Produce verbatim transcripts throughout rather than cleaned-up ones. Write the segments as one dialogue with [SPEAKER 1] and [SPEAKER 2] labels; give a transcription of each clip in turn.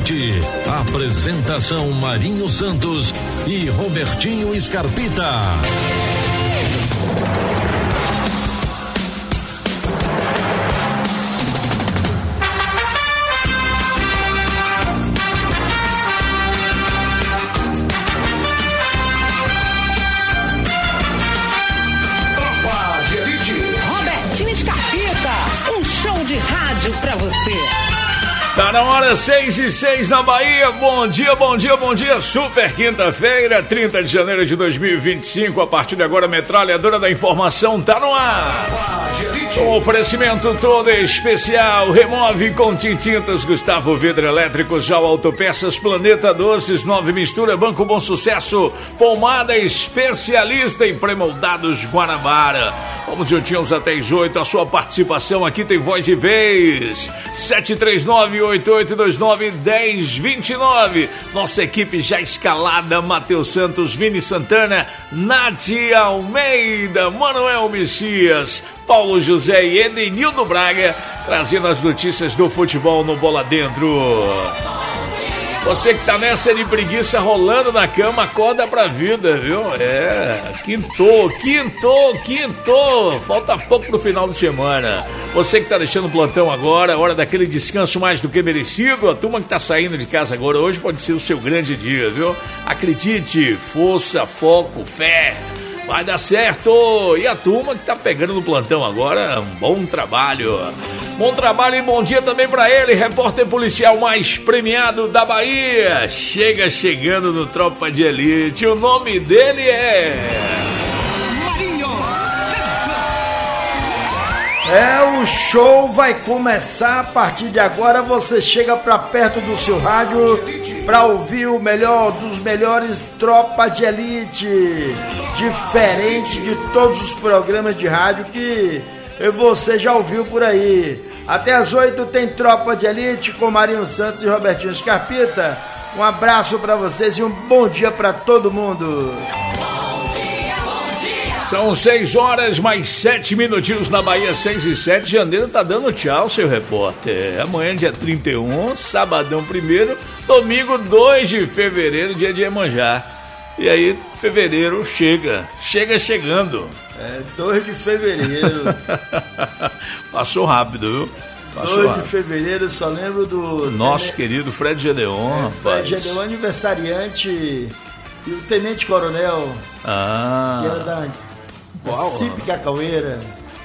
[SPEAKER 1] Elite. Apresentação Marinho Santos e Robertinho Scarpita.
[SPEAKER 2] De rádio pra você.
[SPEAKER 3] Tá na hora, seis e seis na Bahia. Bom dia, bom dia, bom dia. Super quinta-feira, trinta de janeiro de dois mil e vinte e cinco. A partir de agora, a metralhadora da informação tá no ar. Um oferecimento todo especial. Remove com Tintintas, Gustavo Vidro Elétrico, Jau Autopeças, Planeta Doces, Nove Mistura, Banco Bom Sucesso, Pomada Especialista em Premoldados Guanabara. Vamos juntinhos até as oito. A sua participação aqui tem voz e vez. sete três nove, oito oito dois nove, um zero dois nove. Nossa equipe já escalada: Matheus Santos, Vini Santana, Nath Almeida, Manuel Messias, Paulo José e Edenildo Braga, trazendo as notícias do futebol no Bola Dentro. Você que tá nessa de preguiça rolando na cama, acorda pra vida, viu? É, quintou, quintou, quintou. Falta pouco pro final de semana. Você que tá deixando o plantão agora, hora daquele descanso mais do que merecido. A turma que tá saindo de casa agora, hoje pode ser o seu grande dia, viu? Acredite, força, foco, fé. Vai dar certo! E a turma que tá pegando no plantão agora, um bom trabalho. Bom trabalho e bom dia também pra ele, repórter policial mais premiado da Bahia. Chega chegando no Tropa de Elite, o nome dele é...
[SPEAKER 4] Marinho. É, o show vai começar a partir de agora. Você chega pra perto do seu rádio pra ouvir o melhor dos melhores Tropa de Elite, diferente de todos os programas de rádio que você já ouviu por aí. Até às oito tem Tropa de Elite com Marinho Santos e Robertinho Scarpita. Um abraço pra vocês e um bom dia pra todo mundo.
[SPEAKER 3] São seis horas mais sete minutinhos na Bahia, seis e sete. Janeiro tá dando tchau, seu repórter. Amanhã, dia trinta e um, sabadão primeiro, domingo dois de fevereiro, dia de Iemanjá. E aí, fevereiro chega, chega chegando.
[SPEAKER 4] É, dois de fevereiro.
[SPEAKER 3] Passou rápido, viu? Passou
[SPEAKER 4] dois
[SPEAKER 3] rápido.
[SPEAKER 4] de fevereiro, só lembro do...
[SPEAKER 3] Nosso
[SPEAKER 4] Tene...
[SPEAKER 3] querido Fred Gedeon,
[SPEAKER 4] é,
[SPEAKER 3] rapaz.
[SPEAKER 4] Fred Gedeon, aniversariante, e o Tenente Coronel,
[SPEAKER 3] ah,
[SPEAKER 4] que era da, da C I P Cacaueira.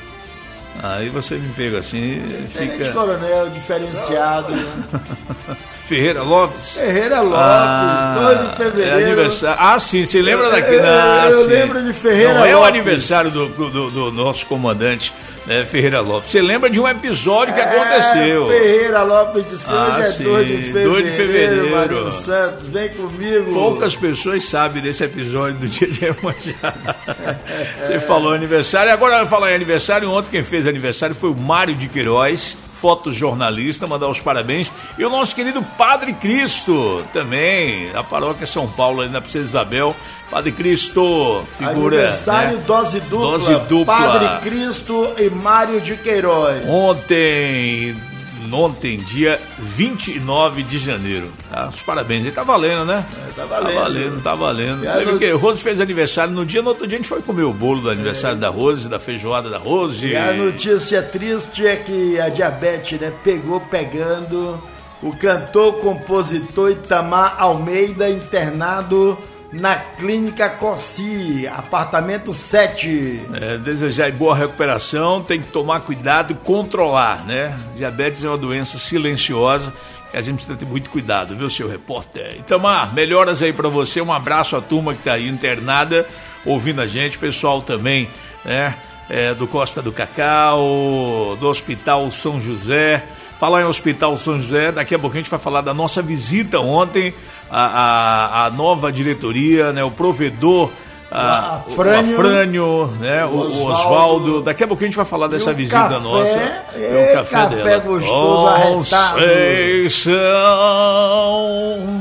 [SPEAKER 3] Aí você me pega assim, fica...
[SPEAKER 4] Tenente Coronel, diferenciado.
[SPEAKER 3] Ferreira Lopes?
[SPEAKER 4] Ferreira Lopes, ah, dois de fevereiro.
[SPEAKER 3] É aniversário. Ah, sim, você lembra daquele?
[SPEAKER 4] Eu,
[SPEAKER 3] ah,
[SPEAKER 4] eu
[SPEAKER 3] sim.
[SPEAKER 4] lembro de Ferreira
[SPEAKER 3] Não,
[SPEAKER 4] Lopes.
[SPEAKER 3] É o aniversário do, do, do nosso comandante, né, Ferreira Lopes. Você lembra de um episódio que
[SPEAKER 4] é,
[SPEAKER 3] aconteceu?
[SPEAKER 4] Ferreira Lopes disse,
[SPEAKER 3] ah,
[SPEAKER 4] hoje
[SPEAKER 3] sim,
[SPEAKER 4] é dois de fevereiro.
[SPEAKER 3] dois de fevereiro.
[SPEAKER 4] Marinho Santos, vem comigo.
[SPEAKER 3] Poucas pessoas sabem desse episódio do dia de Iemanjá. Você falou aniversário. Agora eu falar em aniversário. Ontem quem fez aniversário foi o Mário de Queiroz, fotojornalista, mandar os parabéns. E o nosso querido Padre Cristo, também, da paróquia São Paulo, ali na Princesa Isabel. Padre Cristo, figura...
[SPEAKER 4] Aniversário,
[SPEAKER 3] né?
[SPEAKER 4] dose dupla.
[SPEAKER 3] Dose dupla.
[SPEAKER 4] Padre Cristo e Mário de Queiroz.
[SPEAKER 3] Ontem, ontem, dia vinte e nove de janeiro. Tá? Os parabéns. Ele tá valendo, né?
[SPEAKER 4] É, tá valendo.
[SPEAKER 3] Tá valendo, tá valendo.
[SPEAKER 4] Lembra
[SPEAKER 3] no...
[SPEAKER 4] que
[SPEAKER 3] Rose fez aniversário no dia, no outro dia a gente foi comer o bolo do aniversário é. da Rose, da feijoada da Rose.
[SPEAKER 4] E a notícia triste é que a diabetes, né, pegou pegando o cantor, compositor Itamar Almeida, internado na Clínica Cossi, apartamento sete.
[SPEAKER 3] É, desejar boa recuperação, tem que tomar cuidado e controlar, né? Diabetes é uma doença silenciosa que a gente precisa ter muito cuidado, viu, seu repórter? Itamar, melhoras aí pra você, um abraço à turma que tá aí internada, ouvindo a gente, pessoal também, né? É, do Costa do Cacau, do Hospital São José. Falar em Hospital São José, daqui a pouco a gente vai falar da nossa visita ontem, a, a, a nova diretoria, né, o provedor, a,
[SPEAKER 4] Afrânio,
[SPEAKER 3] o Afrânio, né, o Oswaldo. Daqui a pouco a gente vai falar dessa visita
[SPEAKER 4] café,
[SPEAKER 3] nossa.
[SPEAKER 4] É o café, café gostoso, arretado.
[SPEAKER 3] Conceição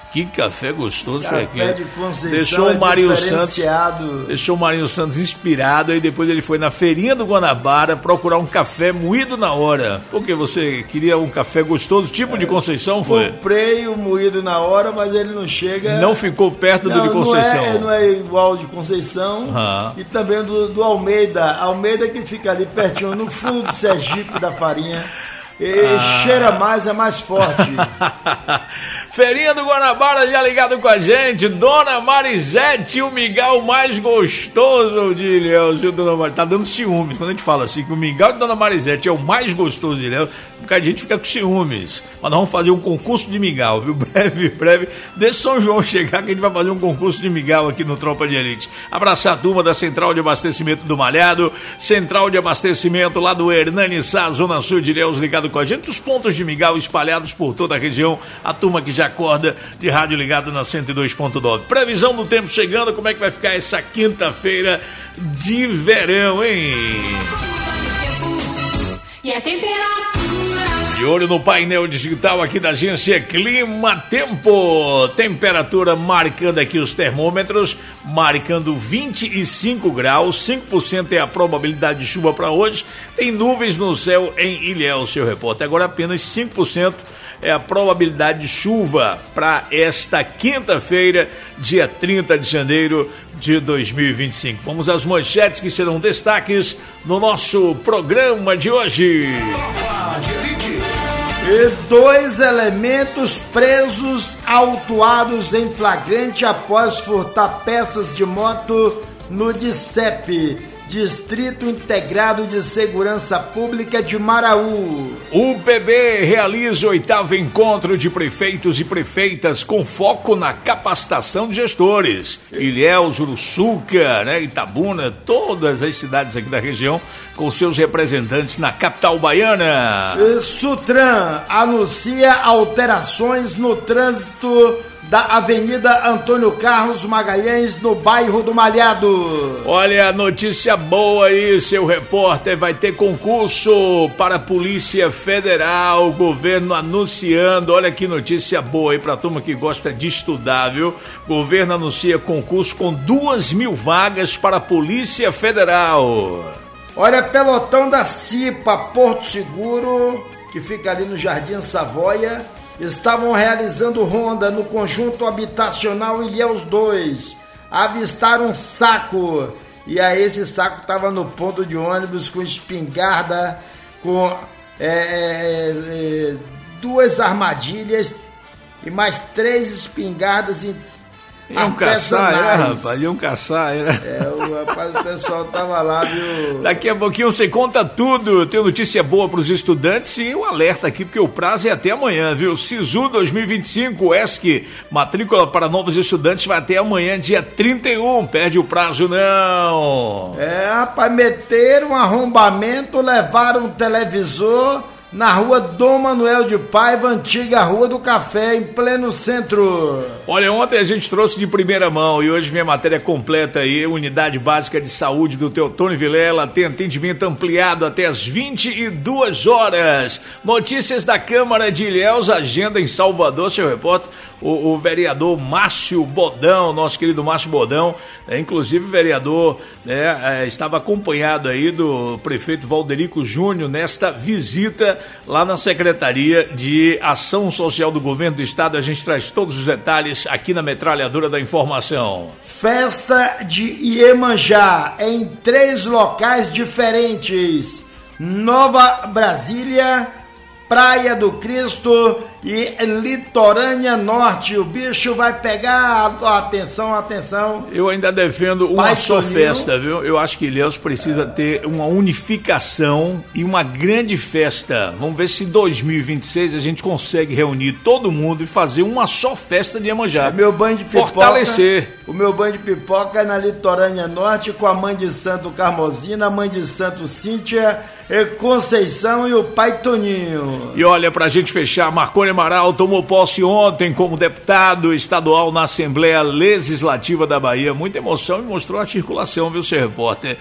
[SPEAKER 3] Que café gostoso,
[SPEAKER 4] café
[SPEAKER 3] Ferquinha.
[SPEAKER 4] de Conceição.
[SPEAKER 3] Deixou
[SPEAKER 4] é
[SPEAKER 3] o Marinho Santos,
[SPEAKER 4] diferenciado.
[SPEAKER 3] deixou o Marinho Santos inspirado, e depois ele foi na feirinha do Guanabara procurar um café moído na hora. Porque você queria um café gostoso, tipo é. de Conceição, foi?
[SPEAKER 4] Comprei o moído na hora, mas ele não chega.
[SPEAKER 3] Não ficou perto
[SPEAKER 4] não,
[SPEAKER 3] do de Conceição.
[SPEAKER 4] Não é, não é igual de Conceição.
[SPEAKER 3] Ah.
[SPEAKER 4] E também do, do Almeida. Almeida que fica ali pertinho, no fundo do Sergipe da farinha. E ah. cheira mais, é mais forte.
[SPEAKER 3] Feirinha do Guanabara já ligado com a gente. Dona Marisete, o mingau mais gostoso de Ilhéus. Dona Mar... Tá dando ciúmes quando a gente fala assim, que o mingau de Dona Marisete é o mais gostoso de Ilhéus, porque a gente fica com ciúmes. Mas nós vamos fazer um concurso de mingau, viu? Breve, breve. Deixa São João chegar que a gente vai fazer um concurso de mingau aqui no Tropa de Elite. Abraçar a turma da Central de Abastecimento do Malhado, Central de Abastecimento lá do Hernani Sá, Zona Sul de Ilhéus, ligado com a gente. Os pontos de mingau espalhados por toda a região. A turma que já acorda de rádio ligado na cento e dois ponto nove. Previsão do tempo chegando, como é que vai ficar essa quinta-feira de verão, hein?
[SPEAKER 5] E a temperatura.
[SPEAKER 3] De olho no painel digital aqui da agência Clima Tempo. Temperatura marcando aqui os termômetros, marcando vinte e cinco graus, cinco por cento é a probabilidade de chuva para hoje. Tem nuvens no céu em Ilhéus, seu repórter. Agora apenas cinco por cento é a probabilidade de chuva para esta quinta-feira, dia trinta de janeiro de dois mil e vinte e cinco. Vamos às manchetes que serão destaques no nosso programa de hoje.
[SPEAKER 4] E dois elementos presos, autuados em flagrante após furtar peças de moto no DICEP, Distrito Integrado de Segurança Pública de Maraú.
[SPEAKER 3] O P B realiza o oitavo encontro de prefeitos e prefeitas com foco na capacitação de gestores. Ilhéus, Uruçuca, né, Itabuna, todas as cidades aqui da região com seus representantes na capital baiana.
[SPEAKER 4] E Sutran anuncia alterações no trânsito da Avenida Antônio Carlos Magalhães, no bairro do Malhado.
[SPEAKER 3] Olha, notícia boa aí, seu repórter, vai ter concurso para a Polícia Federal, o governo anunciando, olha que notícia boa aí pra turma que gosta de estudar, viu? O governo anuncia concurso com duas mil vagas para a Polícia Federal.
[SPEAKER 4] Olha, pelotão da CIPA Porto Seguro, que fica ali no Jardim Savoia, estavam realizando ronda no conjunto habitacional Ilhéus dois. Avistaram um saco, e aí esse saco estava no ponto de ônibus com espingarda, com é, é, é, duas armadilhas e mais três espingardas em
[SPEAKER 3] Iam caçar, era, rapaz, iam caçar, era.
[SPEAKER 4] É, o, rapaz, o pessoal tava lá, viu?
[SPEAKER 3] Daqui a pouquinho você conta tudo, tem notícia boa para os estudantes e o alerta aqui, porque o prazo é até amanhã, viu? SISU dois mil e vinte e cinco, E S C, matrícula para novos estudantes vai até amanhã, dia trinta e um, perde o prazo não.
[SPEAKER 4] É, rapaz, meteram um arrombamento, levaram um televisor na rua Dom Manuel de Paiva, antiga Rua do Café, em pleno centro.
[SPEAKER 3] Olha, ontem a gente trouxe de primeira mão e hoje minha matéria completa aí, Unidade Básica de Saúde do Teotônio Vilela tem atendimento ampliado até as vinte e duas horas. Notícias da Câmara de Ilhéus, agenda em Salvador, seu repórter, o, o vereador Márcio Bodão, nosso querido Márcio Bodão, é, inclusive o vereador né, é, estava acompanhado aí do prefeito Valderico Júnior nesta visita lá na Secretaria de Ação Social do Governo do Estado. A gente traz todos os detalhes aqui na Metralhadora da Informação.
[SPEAKER 4] Festa de Iemanjá em três locais diferentes: Nova Brasília, Praia do Cristo e Litorânea Norte. O bicho vai pegar. Atenção, atenção.
[SPEAKER 3] Eu ainda defendo uma
[SPEAKER 4] Pai
[SPEAKER 3] só
[SPEAKER 4] Toninho.
[SPEAKER 3] festa, viu? Eu acho que Ilhéus precisa ter uma unificação e uma grande festa. Vamos ver se em dois mil e vinte e seis a gente consegue reunir todo mundo e fazer uma só festa de Iemanjá.
[SPEAKER 4] É meu banho de pipoca.
[SPEAKER 3] Fortalecer.
[SPEAKER 4] O meu banho de pipoca é na Litorânea Norte, com a mãe de santo Carmosina, a mãe de santo Cíntia, Conceição e o pai Toninho.
[SPEAKER 3] E olha, pra gente fechar, Marconi Amaral tomou posse ontem como deputado estadual na Assembleia Legislativa da Bahia. Muita emoção e mostrou a circulação, viu, seu repórter?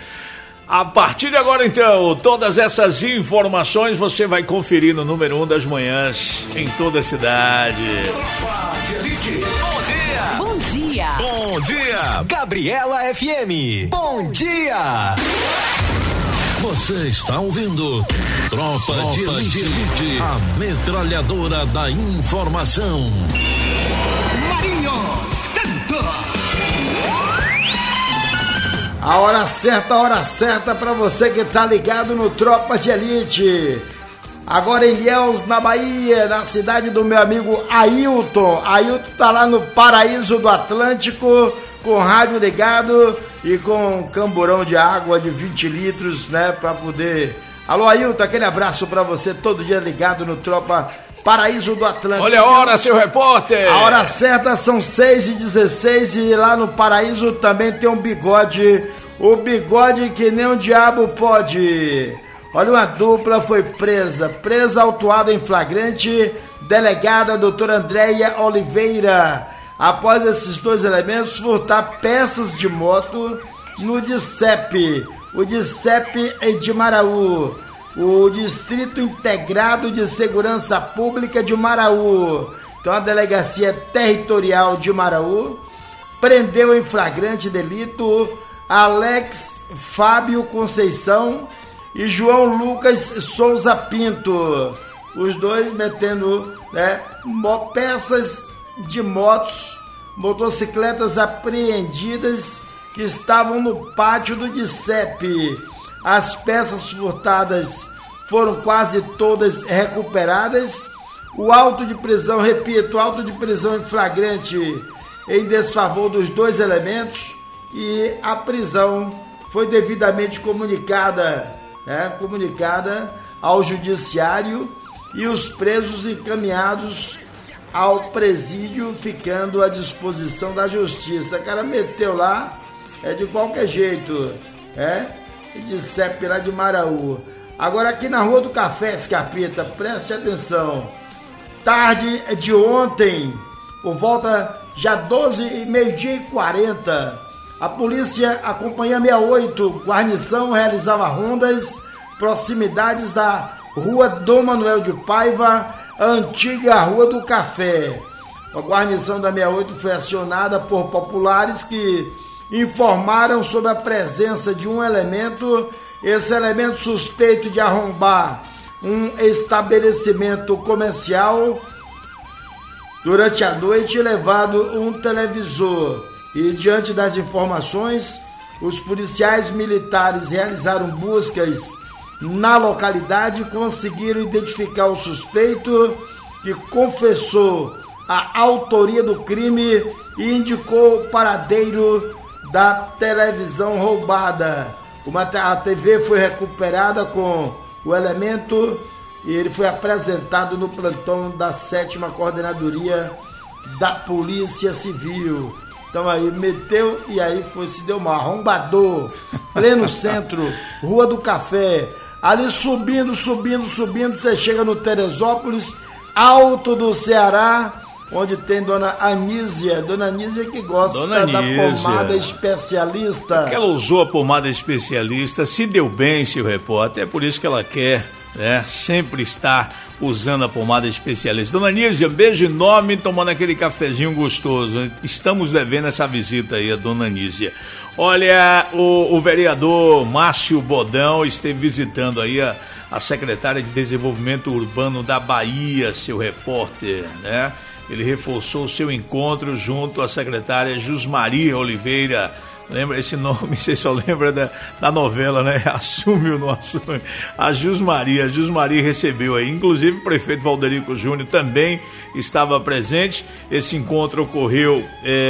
[SPEAKER 3] A partir de agora, então, todas essas informações você vai conferir no número um das manhãs em toda a cidade.
[SPEAKER 5] Elite. Bom dia.
[SPEAKER 2] Bom dia.
[SPEAKER 5] Bom dia. Gabriela F M. Bom dia.
[SPEAKER 1] Você está ouvindo Tropa, Tropa de Elite, Elite, a metralhadora da informação.
[SPEAKER 2] Marinho Santos.
[SPEAKER 4] A hora certa, a hora certa para você que tá ligado no Tropa de Elite. Agora em Ilhéus, na Bahia, na cidade do meu amigo Ailton. Ailton tá lá no Paraíso do Atlântico, com o rádio ligado e com um camburão de água de vinte litros, né, pra poder... Alô, Ailton, aquele abraço pra você, todo dia ligado no Tropa Paraíso do Atlântico.
[SPEAKER 3] Olha a hora, seu repórter!
[SPEAKER 4] A hora certa são seis e dezesseis e lá no Paraíso também tem um bigode, o bigode que nem o diabo pode. Olha, uma dupla foi presa, presa autuada em flagrante, delegada doutora Andréia Oliveira, após esses dois elementos furtar peças de moto no D C E P, o D C E P de Maraú, o Distrito Integrado de Segurança Pública de Maraú. Então a Delegacia Territorial de Maraú prendeu em flagrante delito Alex Fábio Conceição e João Lucas Souza Pinto, os dois metendo, né, peças de motos, motocicletas apreendidas que estavam no pátio do D C E P. As peças furtadas foram quase todas recuperadas. O auto de prisão, repito, auto de prisão em flagrante em desfavor dos dois elementos, e a prisão foi devidamente comunicada, né, comunicada ao judiciário, e os presos encaminhados ao presídio, ficando à disposição da justiça. O cara meteu lá, é de qualquer jeito, é, de C E P lá de Maraú. Agora aqui na Rua do Café, Escapita, preste atenção. Tarde de ontem, por volta já doze e meio-dia e quarenta, a polícia, a Companhia sessenta e oito, guarnição, realizava rondas proximidades da Rua Dom Manuel de Paiva, a antiga Rua do Café. A guarnição da sessenta e oito foi acionada por populares que informaram sobre a presença de um elemento, esse elemento suspeito de arrombar um estabelecimento comercial durante a noite, levado um televisor. E diante das informações, os policiais militares realizaram buscas na localidade e conseguiram identificar o suspeito, que confessou a autoria do crime e indicou o paradeiro da televisão roubada. Uma, a T V foi recuperada com o elemento e ele foi apresentado no plantão da sétima Coordenadoria da Polícia Civil. Então aí meteu e aí foi, se deu mal. Arrombador, pleno centro, Rua do Café. Ali subindo, subindo, subindo, você chega no Teresópolis, Alto do Ceará, onde tem Dona Anísia. Dona Anísia que gosta
[SPEAKER 3] Dona
[SPEAKER 4] da
[SPEAKER 3] Anísia.
[SPEAKER 4] pomada especialista.
[SPEAKER 3] Porque ela usou a pomada especialista, se deu bem, seu repórter, é por isso que ela quer, né, sempre estar usando a pomada especialista. Dona Anísia, beijo enorme, tomando aquele cafezinho gostoso. Estamos devendo essa visita aí a Dona Anísia. Olha, o, o vereador Márcio Bodão esteve visitando aí a, a secretária de Desenvolvimento Urbano da Bahia, seu repórter, né? Ele reforçou o seu encontro junto à secretária Jusmaria Oliveira. Lembra esse nome? Você só lembra da, da novela, né? Assume o nosso... A Jusmaria. A Jusmaria recebeu aí. Inclusive o prefeito Valderico Júnior também estava presente. Esse encontro ocorreu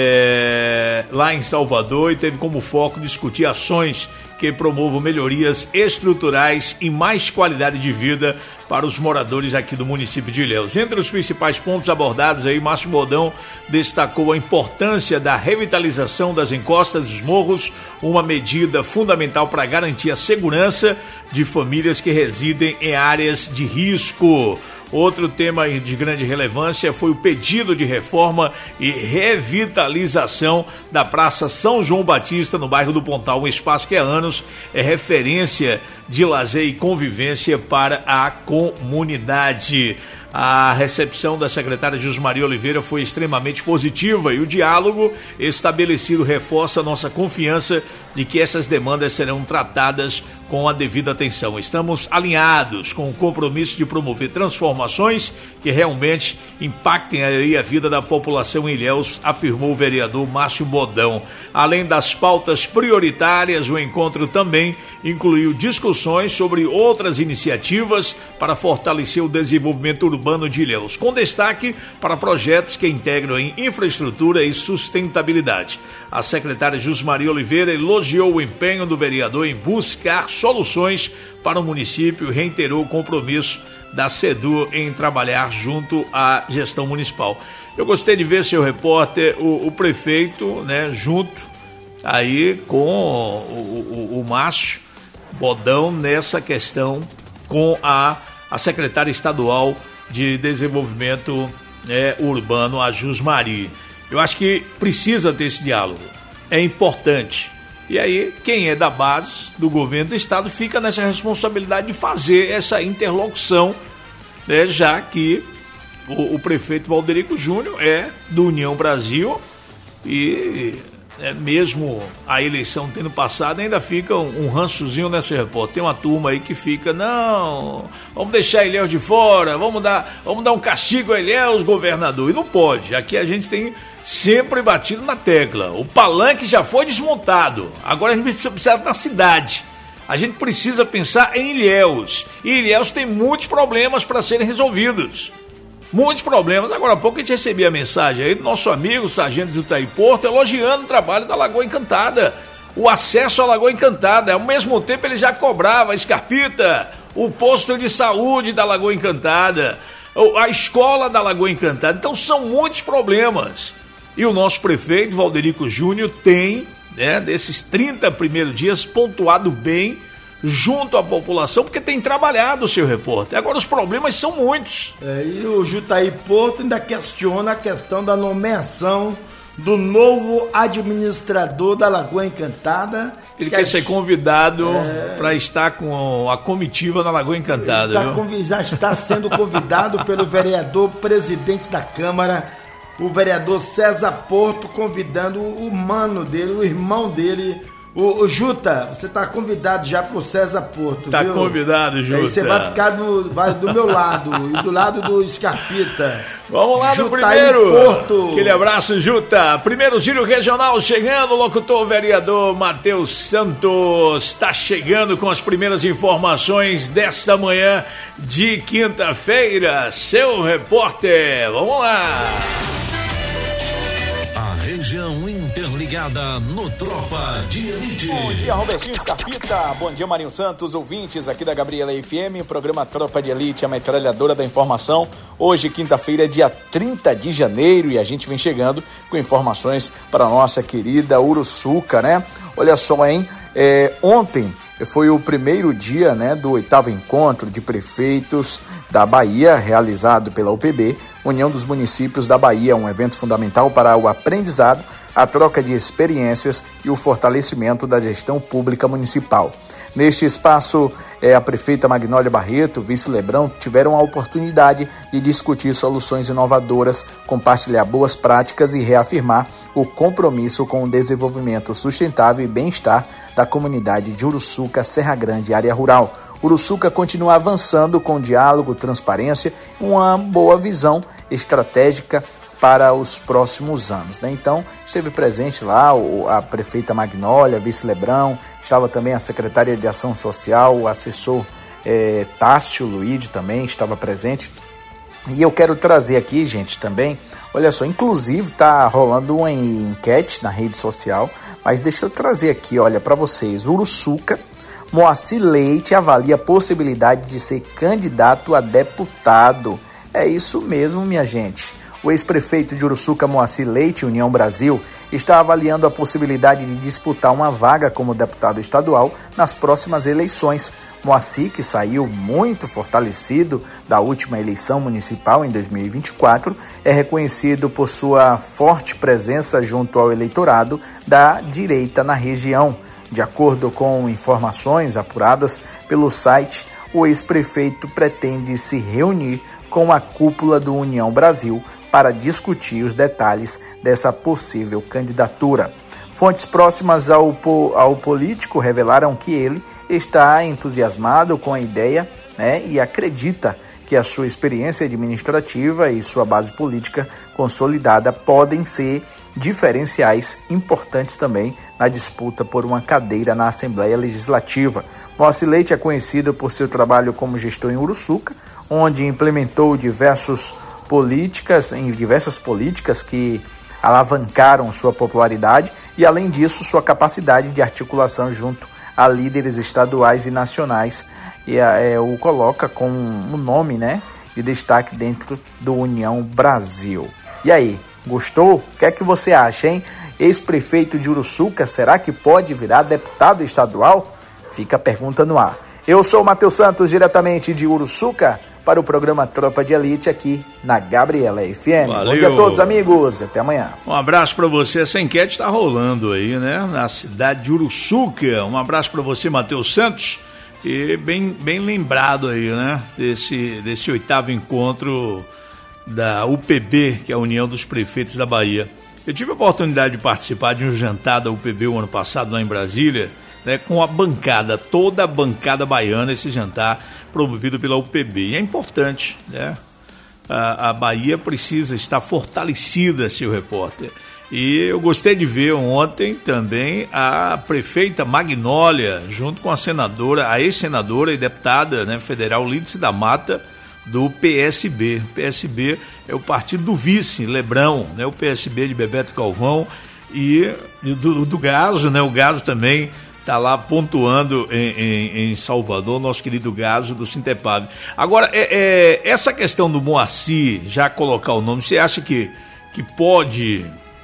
[SPEAKER 3] é, lá em Salvador e teve como foco discutir ações que promovam melhorias estruturais e mais qualidade de vida para os moradores aqui do município de Ilhéus. Entre os principais pontos abordados aí, Márcio Bodão destacou a importância da revitalização das encostas dos morros, uma medida fundamental para garantir a segurança de famílias que residem em áreas de risco. Outro tema de grande relevância foi o pedido de reforma e revitalização da Praça São João Batista, no bairro do Pontal, um espaço que há anos é referência de lazer e convivência para a comunidade. A recepção da secretária Jusmaria Oliveira foi extremamente positiva e o diálogo estabelecido reforça a nossa confiança de que essas demandas serão tratadas com a devida atenção. Estamos alinhados com o compromisso de promover transformações que realmente impactem aí a vida da população em Ilhéus, afirmou o vereador Márcio Bodão. Além das pautas prioritárias, o encontro também incluiu discussões sobre outras iniciativas para fortalecer o desenvolvimento urbano de Ilhéus, com destaque para projetos que integram em infraestrutura e sustentabilidade. A secretária Jusmaria Oliveira elogiou o empenho do vereador em buscar soluções para o município e reiterou o compromisso da SEDUR em trabalhar junto à gestão municipal. Eu gostei de ver, seu repórter, o, o prefeito, né, junto aí com o, o, o Márcio Bodão nessa questão com a, a secretária estadual de desenvolvimento, né, urbano, a Jusmaria. Eu acho que precisa ter esse diálogo, é importante. E aí, quem é da base do governo do estado fica nessa responsabilidade de fazer essa interlocução, né, já que o, o prefeito Valderico Júnior é do União Brasil e é, mesmo a eleição tendo passado, ainda fica um, um rançozinho nessa repórter. Tem uma turma aí que fica, não, vamos deixar Ilhéus de fora, vamos dar, vamos dar um castigo a Ilhéus, governador. E não pode, aqui a gente tem sempre batido na tecla. O palanque já foi desmontado. Agora a gente precisa pensar na cidade. A gente precisa pensar em Ilhéus. E Ilhéus tem muitos problemas para serem resolvidos. Muitos problemas. Agora há pouco a gente recebia a mensagem aí do nosso amigo, o sargento do Itaí Porto, elogiando o trabalho da Lagoa Encantada. O acesso à Lagoa Encantada. Ao mesmo tempo ele já cobrava a Escarpita, o posto de saúde da Lagoa Encantada, a escola da Lagoa Encantada. Então são muitos problemas. E o nosso prefeito, Valderico Júnior, tem, né, desses trinta primeiros dias, pontuado bem junto à população, porque tem trabalhado, seu repórter. Agora, os problemas são muitos.
[SPEAKER 4] É, e o Jutaí Porto ainda questiona a questão da nomeação do novo administrador da Lagoa Encantada.
[SPEAKER 3] Ele que quer é... ser convidado é... para estar com a comitiva na Lagoa Encantada.
[SPEAKER 4] Tá conv... Já está sendo convidado pelo vereador presidente da Câmara, o vereador César Porto, convidando o mano dele, o irmão dele, o, o Juta. Você está convidado já pro César Porto,
[SPEAKER 3] tá
[SPEAKER 4] viu?
[SPEAKER 3] Convidado, Juta.
[SPEAKER 4] Aí você vai ficar do, vai do meu lado e do lado do Escarpita.
[SPEAKER 3] Vamos lá no primeiro. Porto. Aquele abraço, Juta. Primeiro giro regional chegando, o locutor vereador Matheus Santos está chegando com as primeiras informações desta manhã de quinta-feira. Seu repórter, vamos lá.
[SPEAKER 1] Região interligada no Tropa de Elite.
[SPEAKER 6] Bom dia, Robertinho Scarpita. Bom dia, Marinho Santos, ouvintes aqui da Gabriela F M, programa Tropa de Elite, a metralhadora da informação. Hoje, quinta-feira, dia trinta de janeiro, e a gente vem chegando com informações para a nossa querida Uruçuca, né? Olha só, hein? É, ontem foi o primeiro dia, né, do oitavo encontro de prefeitos da Bahia, realizado pela U P B, União dos Municípios da Bahia, um evento fundamental para o aprendizado, a troca de experiências e o fortalecimento da gestão pública municipal. Neste espaço, eh, a prefeita Magnólia Barreto, vice Lebrão, tiveram a oportunidade de discutir soluções inovadoras, compartilhar boas práticas e reafirmar o compromisso com o desenvolvimento sustentável e bem-estar da comunidade de Uruçuca, Serra Grande e área rural. Uruçuca continua avançando com diálogo, transparência e uma boa visão estratégica para os próximos anos, né? Então, esteve presente lá o, a prefeita Magnólia, vice Lebrão, estava também a secretária de Ação Social, o assessor é, Tássio Luíde também estava presente. E eu quero trazer aqui, gente, também, olha só, inclusive está rolando uma enquete na rede social, mas deixa eu trazer aqui, olha, para vocês, Uruçuca, Moacir Leite avalia a possibilidade de ser candidato a deputado. É isso mesmo, minha gente. O ex-prefeito de Uruçuca, Moacir Leite, União Brasil, está avaliando a possibilidade de disputar uma vaga como deputado estadual nas próximas eleições. Moacir, que saiu muito fortalecido da última eleição municipal em dois mil e vinte e quatro, é reconhecido por sua forte presença junto ao eleitorado da direita na região. De acordo com informações apuradas pelo site, o ex-prefeito pretende se reunir com a cúpula do União Brasil para discutir os detalhes dessa possível candidatura. Fontes próximas ao, ao político revelaram que ele está entusiasmado com a ideia, né, e acredita que a sua experiência administrativa e sua base política consolidada podem ser diferenciais importantes também na disputa por uma cadeira na Assembleia Legislativa. Moacir Leite é conhecido por seu trabalho como gestor em Uruçuca, onde implementou diversos políticas, em diversas políticas que alavancaram sua popularidade e, além disso, sua capacidade de articulação junto a líderes estaduais e nacionais, e é, o coloca com um nome, né, de destaque dentro do União Brasil. E aí, gostou? O que é que você acha, hein? Ex-prefeito de Uruçuca, será que pode virar deputado estadual? Fica a pergunta no ar. Eu sou o Matheus Santos, diretamente de Uruçuca, para o programa Tropa de Elite aqui na Gabriela F M.
[SPEAKER 3] Valeu.
[SPEAKER 6] Bom dia a todos, amigos. Até amanhã.
[SPEAKER 3] Um abraço para você. Essa enquete está rolando aí, né? Na cidade de Uruçuca. Um abraço para você, Matheus Santos. E bem, bem lembrado aí, né? Desse, desse oitavo encontro da U P B, que é a União dos Prefeitos da Bahia. Eu tive a oportunidade de participar de um jantar da U P B o ano passado lá em Brasília, né, com a bancada, toda a bancada baiana, esse jantar promovido pela U P B. E é importante, né? A, a Bahia precisa estar fortalecida, seu repórter. E eu gostei de ver ontem também a prefeita Magnólia, junto com a senadora, a ex-senadora e deputada, né, federal Lídice da Mata, do P S B. O P S B é o partido do vice, Lebrão, né, o P S B de Bebeto Galvão e, e do, do Gazo, né, o Gazo também está lá pontuando em, em, em Salvador, nosso querido Gazo do Sintepab. Agora, é, é, essa questão do Moacir, já colocar o nome, você acha que, que pode,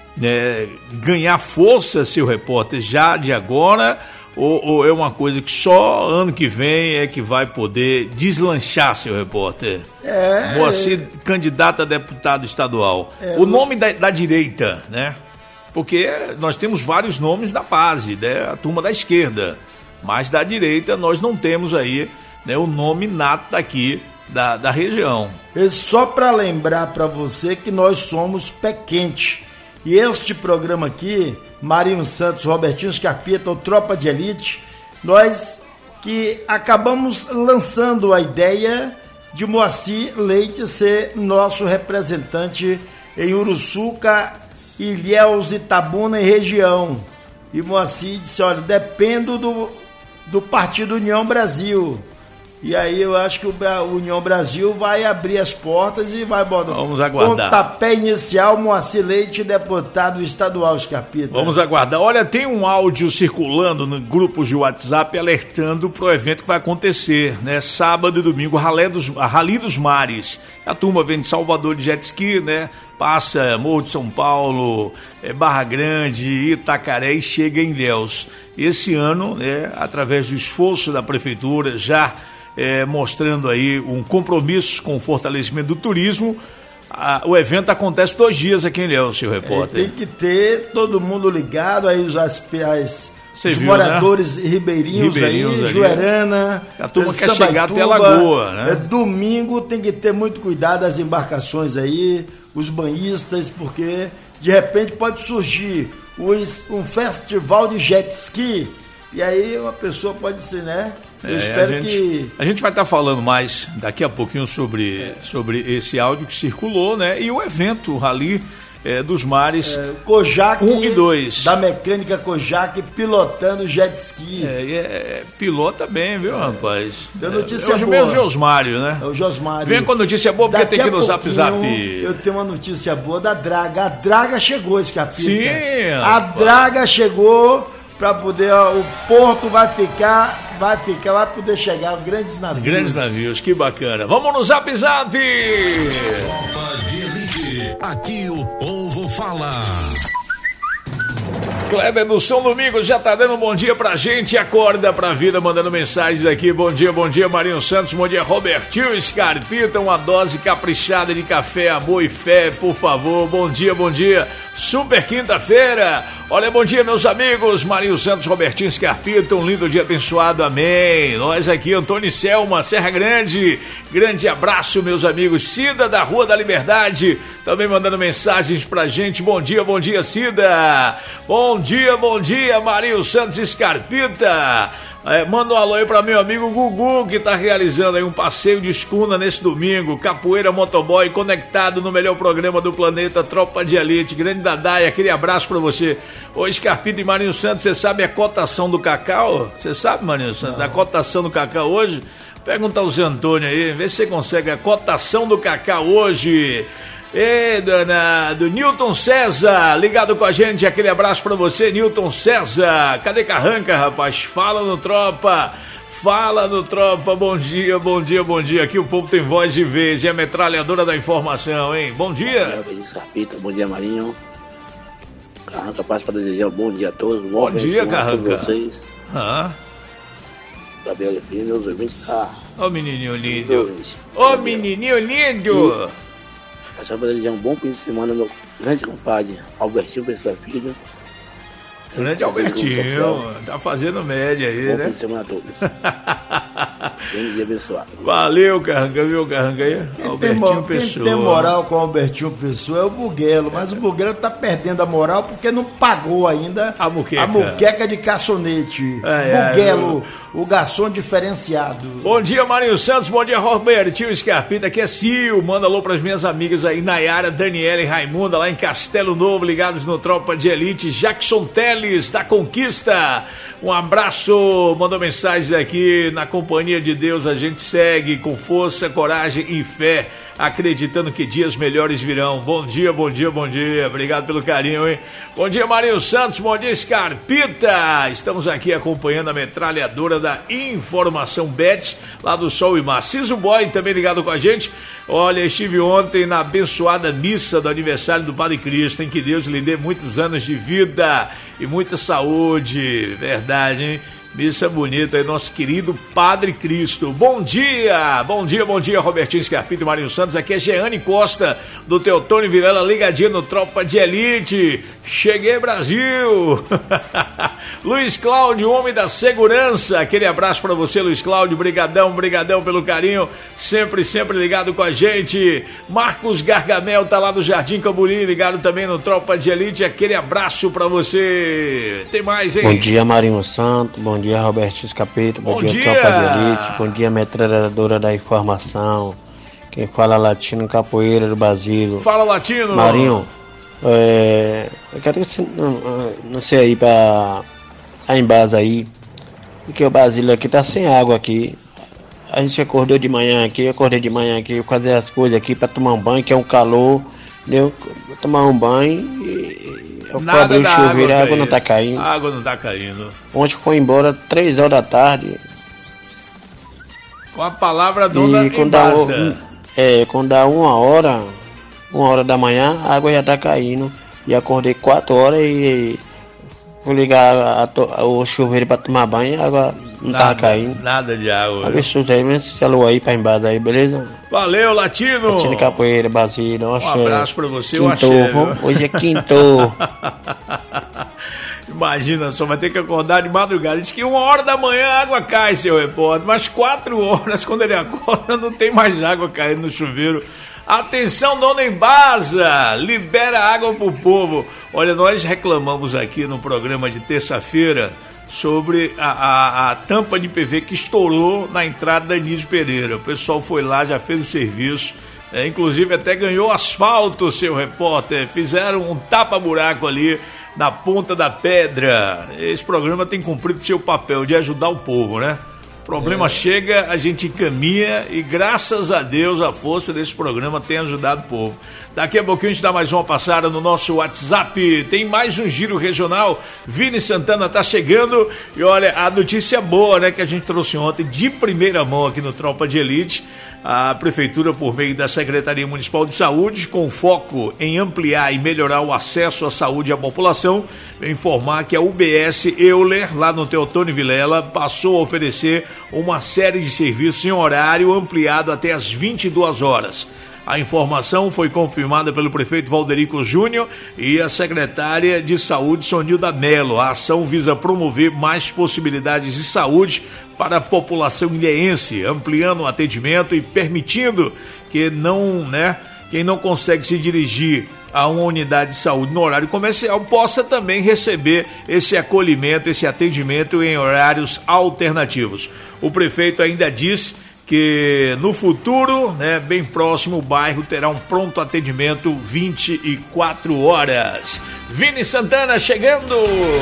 [SPEAKER 3] né, ganhar força, seu repórter, já de agora, ou, ou é uma coisa que só ano que vem é que vai poder deslanchar, seu repórter? É, Moacir, é... candidato a deputado estadual. É, o nome da, da direita, né? Porque nós temos vários nomes da base, né? A turma da esquerda, mas da direita nós não temos aí, né, o nome nato daqui da, da região.
[SPEAKER 4] É só para lembrar para você que nós somos pé quente. E este programa aqui, Marinho Santos, Robertinho Scarpeta, o Tropa de Elite, nós que acabamos lançando a ideia de Moacir Leite ser nosso representante em Uruçuca, Ilhéus, Itabuna e região. E Moacir disse, olha, dependo do, do Partido União Brasil. E aí eu acho que o União Brasil vai abrir as portas e vai botar.
[SPEAKER 3] Vamos aguardar.
[SPEAKER 4] Pontapé inicial, Moacir Leite, deputado estadual, Scarpeta.
[SPEAKER 3] Vamos aguardar. Olha, tem um áudio circulando no grupo de WhatsApp alertando para o evento que vai acontecer, né? Sábado e domingo, Rally dos, Rally dos Mares. A turma vem de Salvador de jet ski, né? Passa Morro de São Paulo, Barra Grande, Itacaré e chega em Ilhéus. Esse ano, né, através do esforço da prefeitura, já é, mostrando aí um compromisso com o fortalecimento do turismo, a, o evento acontece dois dias aqui em Ilhéus, seu repórter.
[SPEAKER 4] É, tem que ter todo mundo ligado, aí os, as, as, os viu, moradores, né? ribeirinhos, ribeirinhos aí, ali, Juerana,
[SPEAKER 3] a turma quer chegar até a Lagoa, né?
[SPEAKER 4] É, domingo tem que ter muito cuidado das embarcações aí, os banhistas, porque de repente pode surgir os, um festival de jet ski e aí uma pessoa pode ser, né? Eu é, espero
[SPEAKER 3] a gente,
[SPEAKER 4] que...
[SPEAKER 3] A gente vai estar falando mais daqui a pouquinho sobre, é. sobre esse áudio que circulou, né? E o evento, o Rally é, dos Mares
[SPEAKER 4] é, Kojak,
[SPEAKER 3] um e dois.
[SPEAKER 4] Da mecânica Kojak pilotando jet ski.
[SPEAKER 3] É, é, pilota bem, viu, é. rapaz?
[SPEAKER 4] Deu notícia
[SPEAKER 3] é,
[SPEAKER 4] boa.
[SPEAKER 3] É o mesmo Josmário, né?
[SPEAKER 4] É o Josmário.
[SPEAKER 3] Vem com a notícia boa, porque daqui tem que ir no Zap Zap.
[SPEAKER 4] Eu tenho uma notícia boa da Draga. A Draga chegou, esse capítulo.
[SPEAKER 3] Sim,
[SPEAKER 4] a rapaz. Draga chegou para poder, ó, o porto vai ficar, vai ficar, vai poder chegar grandes navios.
[SPEAKER 3] Grandes navios, que bacana. Vamos no Zap Zap!
[SPEAKER 1] Tropa de Elite, aqui o povo fala.
[SPEAKER 3] Kleber do São Domingos já tá dando um bom dia pra gente, acorda pra vida, mandando mensagens aqui, bom dia, bom dia Marinho Santos, bom dia Robertinho Scarpita, uma dose caprichada de café, amor e fé, por favor, bom dia, bom dia, Super quinta-feira. Olha, bom dia, meus amigos. Marinho Santos, Robertinho Scarpita, um lindo dia abençoado, amém. Nós aqui, Antônio e Selma, Serra Grande. Grande abraço, meus amigos. Cida da Rua da Liberdade, também mandando mensagens pra gente. Bom dia, bom dia, Cida. Bom dia, bom dia, Marinho Santos Scarpita. É, manda um alô aí pra meu amigo Gugu, que tá realizando aí um passeio de escuna nesse domingo. Capoeira Motoboy, conectado no melhor programa do planeta, Tropa de Elite. Grande Dadai, aquele abraço pra você. Ô Scarpita e Marinho Santos, você sabe a cotação do cacau? Você sabe, Marinho Santos, a cotação do cacau hoje? Pergunta ao Zé Antônio aí, vê se você consegue a cotação do cacau hoje. Ei, danado, Newton César, ligado com a gente, aquele abraço pra você, Newton César. Cadê Carranca, rapaz? Fala no Tropa, fala no Tropa, bom dia, bom dia, bom dia. Aqui o povo tem voz de vez, é a metralhadora da informação, hein? Bom dia.
[SPEAKER 7] Bom dia, Scarpita, bom dia, Marinho. Carranca, passo para desejar um bom dia a todos. Um
[SPEAKER 3] bom dia, Carranca.
[SPEAKER 7] Vocês.
[SPEAKER 3] Ah.
[SPEAKER 7] Gabriel Filho, meus ouvintes, tá?
[SPEAKER 3] Ô, menininho lindo. Ô, menininho lindo.
[SPEAKER 7] É só para desejar um bom fim de semana, meu grande compadre, Albertinho Pessoa Filho.
[SPEAKER 3] Grande Albertinho, tá fazendo média aí,
[SPEAKER 7] bom
[SPEAKER 3] né?
[SPEAKER 7] Bom fim de semana a todos. Bom dia abençoado.
[SPEAKER 3] Valeu, Carranca, viu, Carranca aí?
[SPEAKER 4] Quem
[SPEAKER 3] Albertinho
[SPEAKER 4] tem,
[SPEAKER 3] Pessoa.
[SPEAKER 4] Quem tem moral com o Albertinho Pessoa é o Buguelo, mas o Buguelo tá perdendo a moral porque não pagou ainda
[SPEAKER 3] a muqueca,
[SPEAKER 4] a muqueca de caçonete.
[SPEAKER 3] É,
[SPEAKER 4] Buguelo,
[SPEAKER 3] é,
[SPEAKER 4] o garçom diferenciado.
[SPEAKER 3] Bom dia, Marinho Santos, bom dia, Robertinho Scarpita, aqui é Sil, manda alô pras minhas amigas aí, Nayara, Daniela e Raimunda, lá em Castelo Novo, ligados no Tropa de Elite, Jackson Teles, da Conquista, um abraço, mandou mensagem aqui, na companhia de Deus a gente segue com força, coragem e fé, acreditando que dias melhores virão. Bom dia, bom dia, bom dia, obrigado pelo carinho, hein? Bom dia, Marinho Santos, bom dia, Scarpita, estamos aqui acompanhando a metralhadora da Informação Bet, lá do Sol e Mar. Ciso Boy também ligado com a gente. Olha, estive ontem na abençoada missa do aniversário do Padre Cristo, em que Deus lhe dê muitos anos de vida e muita saúde, verdade, hein? Missa bonita aí, nosso querido Padre Cristo. Bom dia, bom dia, bom dia, Robertinho Scarpita e Marinho Santos. Aqui é Jeane Costa, do Teotônio Vilela, ligadinho no Tropa de Elite. Cheguei, Brasil! Luiz Cláudio, homem da segurança. Aquele abraço pra você, Luiz Cláudio. Brigadão, brigadão pelo carinho. Sempre, sempre ligado com a gente. Marcos Gargamel tá lá do Jardim Camburi, ligado também no Tropa de Elite. Aquele abraço pra você. Tem mais, hein?
[SPEAKER 7] Bom dia, Marinho Santos. Bom dia, Robertinho Scarpita. Bom, bom dia, dia, Tropa de Elite. Bom dia, metralhadora da informação. Quem fala latino, capoeira do Basílio.
[SPEAKER 3] Fala, latino.
[SPEAKER 7] Marinho, é, eu quero que você, não, não sei aí pra a embasa aí, porque o Basílio aqui tá sem água aqui. A gente acordou de manhã aqui, acordei de manhã aqui, fazer as coisas aqui pra tomar um banho, que é um calor, deu tomar um banho e eu abri o chuveiro, a água não tá caindo.
[SPEAKER 3] A água não tá caindo.
[SPEAKER 7] Ontem foi embora três horas da tarde.
[SPEAKER 3] Com a palavra dona
[SPEAKER 7] e quando dá, é, quando dá uma hora, uma hora da manhã, a água já tá caindo. E acordei quatro horas e vou ligar a, a, o chuveiro pra tomar banho, a água não nada, tava caindo.
[SPEAKER 3] Nada de água.
[SPEAKER 7] Abençoe aí, mas esse alô aí pra embasa aí, beleza?
[SPEAKER 3] Valeu, Latino!
[SPEAKER 7] Latino Capoeira, Basílio,
[SPEAKER 3] um abraço pra você,
[SPEAKER 7] eu achei. Hoje é quinto.
[SPEAKER 3] Imagina, só vai ter que acordar de madrugada. Diz que uma hora da manhã a água cai, seu repórter, mas quatro horas, quando ele acorda, não tem mais água caindo no chuveiro. Atenção, dona Embasa, libera água pro povo. Olha, nós reclamamos aqui no programa de terça-feira sobre a, a, a tampa de P V que estourou na entrada da Anísio Pereira. O pessoal foi lá, já fez o serviço, é, inclusive até ganhou asfalto, seu repórter. Fizeram um tapa-buraco ali na ponta da pedra. Esse programa tem cumprido seu papel de ajudar o povo, né? O problema é. chega, a gente encaminha e graças a Deus a força desse programa tem ajudado o povo. Daqui a pouquinho a gente dá mais uma passada no nosso WhatsApp, tem mais um giro regional, Vini Santana tá chegando e olha, a notícia boa, né, que a gente trouxe ontem de primeira mão aqui no Tropa de Elite, a Prefeitura, por meio da Secretaria Municipal de Saúde, com foco em ampliar e melhorar o acesso à saúde à população, vem informar que a U B S Euler, lá no Teotônio Vilela, passou a oferecer uma série de serviços em horário ampliado até às vinte e duas horas. A informação foi confirmada pelo prefeito Valderico Júnior e a secretária de Saúde, Sonilda Mello. A ação visa promover mais possibilidades de saúde para a população ilhéense, ampliando o atendimento e permitindo que não, né, quem não consegue se dirigir a uma unidade de saúde no horário comercial possa também receber esse acolhimento, esse atendimento em horários alternativos. O prefeito ainda disse que no futuro, né, bem próximo, o bairro terá um pronto atendimento vinte e quatro horas. Vini Santana chegando!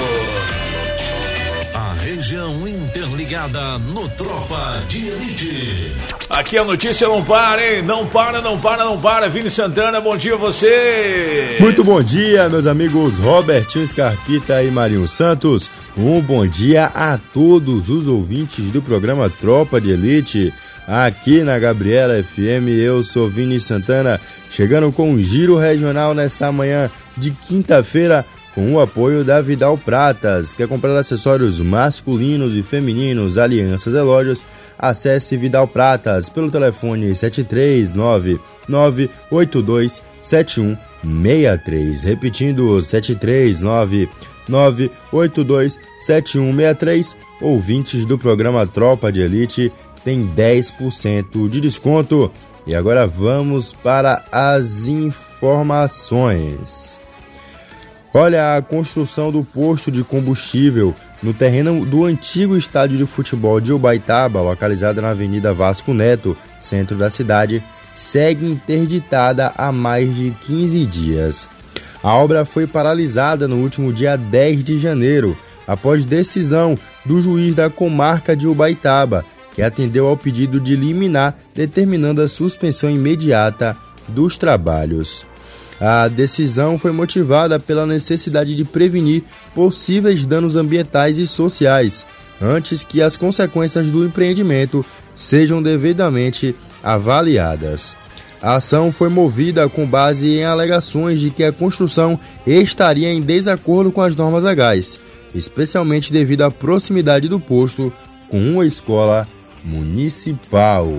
[SPEAKER 1] A região interligada no Tropa de Elite.
[SPEAKER 3] Aqui a notícia não para, hein? Não para, não para, não para. Vini Santana, bom dia a você.
[SPEAKER 8] Muito bom dia, meus amigos Robertinho Scarpita e Marinho Santos. Um bom dia a todos os ouvintes do programa Tropa de Elite. Aqui na Gabriela F M, eu sou Vini Santana, chegando com um giro regional nessa manhã de quinta-feira, com o apoio da Vidal Pratas. Quer comprar acessórios masculinos e femininos, alianças e lojas? Acesse Vidal Pratas pelo telefone sete três nove nove oito dois sete um seis três. Repetindo, sete três nove nove oito dois sete um seis três. Ouvintes do programa Tropa de Elite tem dez por cento de desconto. E agora vamos para as informações. Olha, a construção do posto de combustível no terreno do antigo estádio de futebol de Ubaitaba, localizado na Avenida Vasco Neto, centro da cidade, segue interditada há mais de quinze dias. A obra foi paralisada no último dia dez de janeiro, após decisão do juiz da comarca de Ubaitaba, que atendeu ao pedido de liminar, determinando a suspensão imediata dos trabalhos. A decisão foi motivada pela necessidade de prevenir possíveis danos ambientais e sociais, antes que as consequências do empreendimento sejam devidamente avaliadas. A ação foi movida com base em alegações de que a construção estaria em desacordo com as normas legais, especialmente devido à proximidade do posto com uma escola municipal.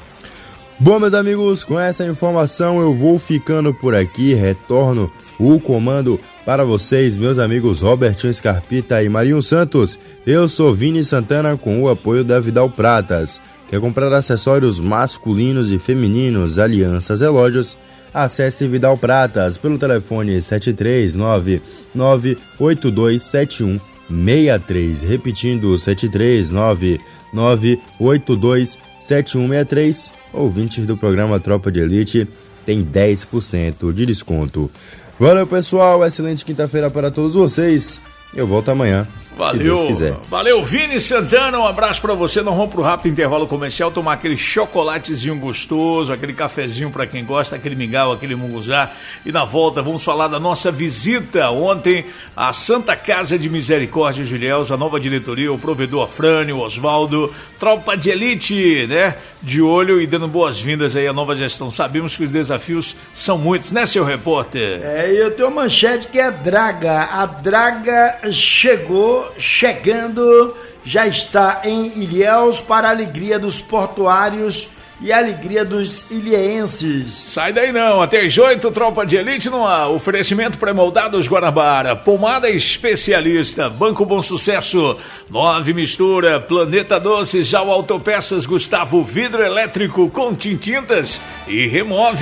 [SPEAKER 8] Bom, meus amigos, com essa informação eu vou ficando por aqui. Retorno o comando para vocês, meus amigos Robertinho Scarpita e Marinho Santos. Eu sou Vini Santana, com o apoio da Vidal Pratas. Quer comprar acessórios masculinos e femininos, alianças e relógios? Acesse Vidal Pratas pelo telefone sete três nove nove oito dois sete um seis três. Repetindo, sete três nove nove oito dois sete um seis três. Ouvintes do programa Tropa de Elite tem dez por cento de desconto. Valeu, pessoal, excelente quinta-feira para todos vocês. Eu volto amanhã.
[SPEAKER 3] Valeu, valeu, Vini Santana, um abraço pra você. Nós vamos pro rápido intervalo comercial, tomar aquele chocolatezinho gostoso, aquele cafezinho pra quem gosta, aquele mingau, aquele munguzá. E na volta vamos falar da nossa visita ontem à Santa Casa de Misericórdia de Ilhéus, a nova diretoria, o provedor Afrânio, o Osvaldo, Tropa de Elite, né? De olho e dando boas-vindas aí à nova gestão. Sabemos que os desafios são muitos, né, seu repórter?
[SPEAKER 4] É, e eu tenho uma manchete que é Draga. A Draga chegou, chegando, já está em Ilhéus para a alegria dos portuários e a alegria dos ilhéenses.
[SPEAKER 3] Sai daí não, até às oito, Tropa de Elite no ar. Oferecimento pré-moldados Guanabara, pomada especialista, Banco Bom Sucesso, Nove Mistura, Planeta Doces, já o Autopeças Gustavo, vidro elétrico com tintintas e remove.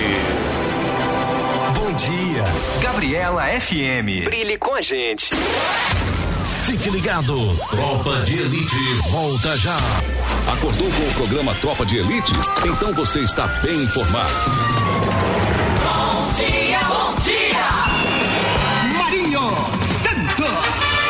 [SPEAKER 5] Bom dia, Gabriela F M. Brilhe com a gente.
[SPEAKER 1] Fique ligado, Tropa de Elite volta já.
[SPEAKER 9] Acordou com o programa Tropa de Elite? Então você está bem informado.
[SPEAKER 2] Bom dia, bom dia! Marinho Santos!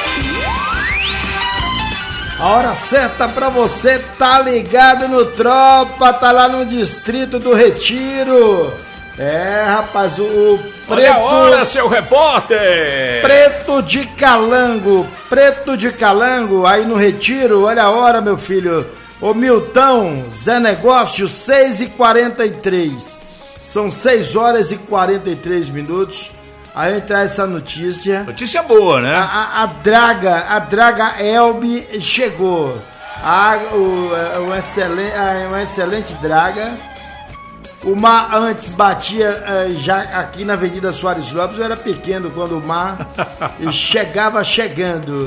[SPEAKER 4] A hora certa pra você tá ligado no Tropa, tá lá no Distrito do Retiro. É, rapaz, o preto...
[SPEAKER 3] Olha a hora, seu repórter!
[SPEAKER 4] Preto de Calango, Preto de Calango, aí no Retiro, olha a hora, meu filho. Ô Milton, Zé Negócio, seis e quarenta e três. São seis horas e quarenta e três minutos. Aí entra essa notícia.
[SPEAKER 3] Notícia boa, né?
[SPEAKER 4] A, a, a Draga, a Draga Elbe chegou. A, o, o excelente, a, uma excelente Draga. O mar antes batia já aqui na Avenida Soares Lopes, eu era pequeno quando o mar chegava chegando.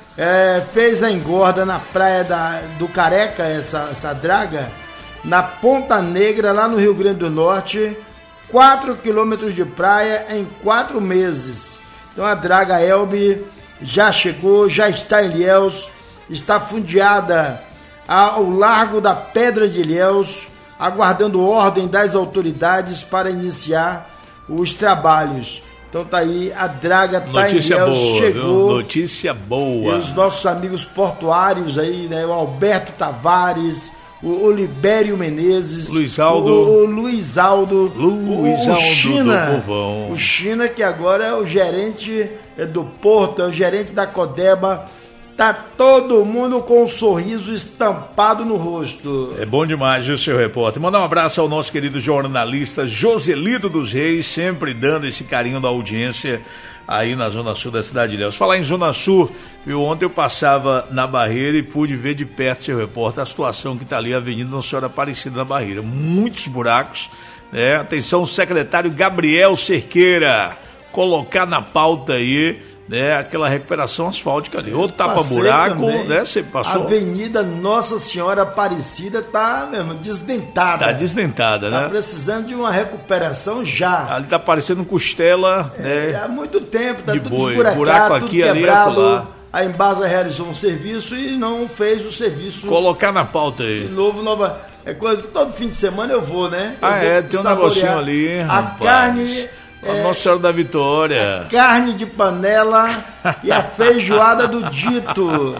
[SPEAKER 4] É, fez a engorda na praia da, do Careca, essa, essa draga, na Ponta Negra, lá no Rio Grande do Norte, quatro quilômetros de praia em quatro meses. Então a draga Elbe já chegou, já está em Ilhéus, está fundeada ao largo da Pedra de Ilhéus, aguardando ordem das autoridades para iniciar os trabalhos. Então tá aí, a draga tá em Ilhéus, chegou.
[SPEAKER 3] Viu? Notícia boa.
[SPEAKER 4] E os nossos amigos portuários aí, né? O Alberto Tavares, o Olibério Menezes,
[SPEAKER 3] Luiz Aldo,
[SPEAKER 4] o, o Luiz Aldo,
[SPEAKER 3] Luiz
[SPEAKER 4] o, o
[SPEAKER 3] Aldo
[SPEAKER 4] China,
[SPEAKER 3] do Povão.
[SPEAKER 4] O China, que agora é o gerente do Porto, é o gerente da Codeba. Tá todo mundo com um sorriso estampado no rosto.
[SPEAKER 3] É bom demais, viu, seu repórter? Mandar um abraço ao nosso querido jornalista Joselito dos Reis, sempre dando esse carinho da audiência aí na Zona Sul da cidade de Ilhéus. Falar em Zona Sul, viu, ontem eu passava na Barreira e pude ver de perto, seu repórter, a situação que tá ali, a Avenida Nossa Senhora Aparecida na Barreira. Muitos buracos, né? Atenção, secretário Gabriel Cerqueira, colocar na pauta aí, né, aquela recuperação asfáltica ali, ou tapa-buraco, né, você passou...
[SPEAKER 4] A Avenida Nossa Senhora Aparecida tá mesmo desdentada.
[SPEAKER 3] Tá desdentada, tá, né?
[SPEAKER 4] Tá precisando de uma recuperação já.
[SPEAKER 3] Ali tá parecendo costela,
[SPEAKER 4] é,
[SPEAKER 3] né?
[SPEAKER 4] Há muito tempo, tá
[SPEAKER 3] de
[SPEAKER 4] tudo
[SPEAKER 3] boi,
[SPEAKER 4] esburacado,
[SPEAKER 3] buraco
[SPEAKER 4] tudo
[SPEAKER 3] aqui,
[SPEAKER 4] quebrado.
[SPEAKER 3] Ali, acolá.
[SPEAKER 4] A Embasa realizou um serviço e não fez o serviço.
[SPEAKER 3] Colocar na pauta aí.
[SPEAKER 4] De novo, nova... É coisa, todo fim de semana eu vou, né? Eu
[SPEAKER 3] ah,
[SPEAKER 4] vou
[SPEAKER 3] é, tem um negocinho ali,
[SPEAKER 4] a
[SPEAKER 3] rapaz.
[SPEAKER 4] carne...
[SPEAKER 3] A Nossa Senhora da Vitória.
[SPEAKER 4] Carne de panela e a feijoada do Dito.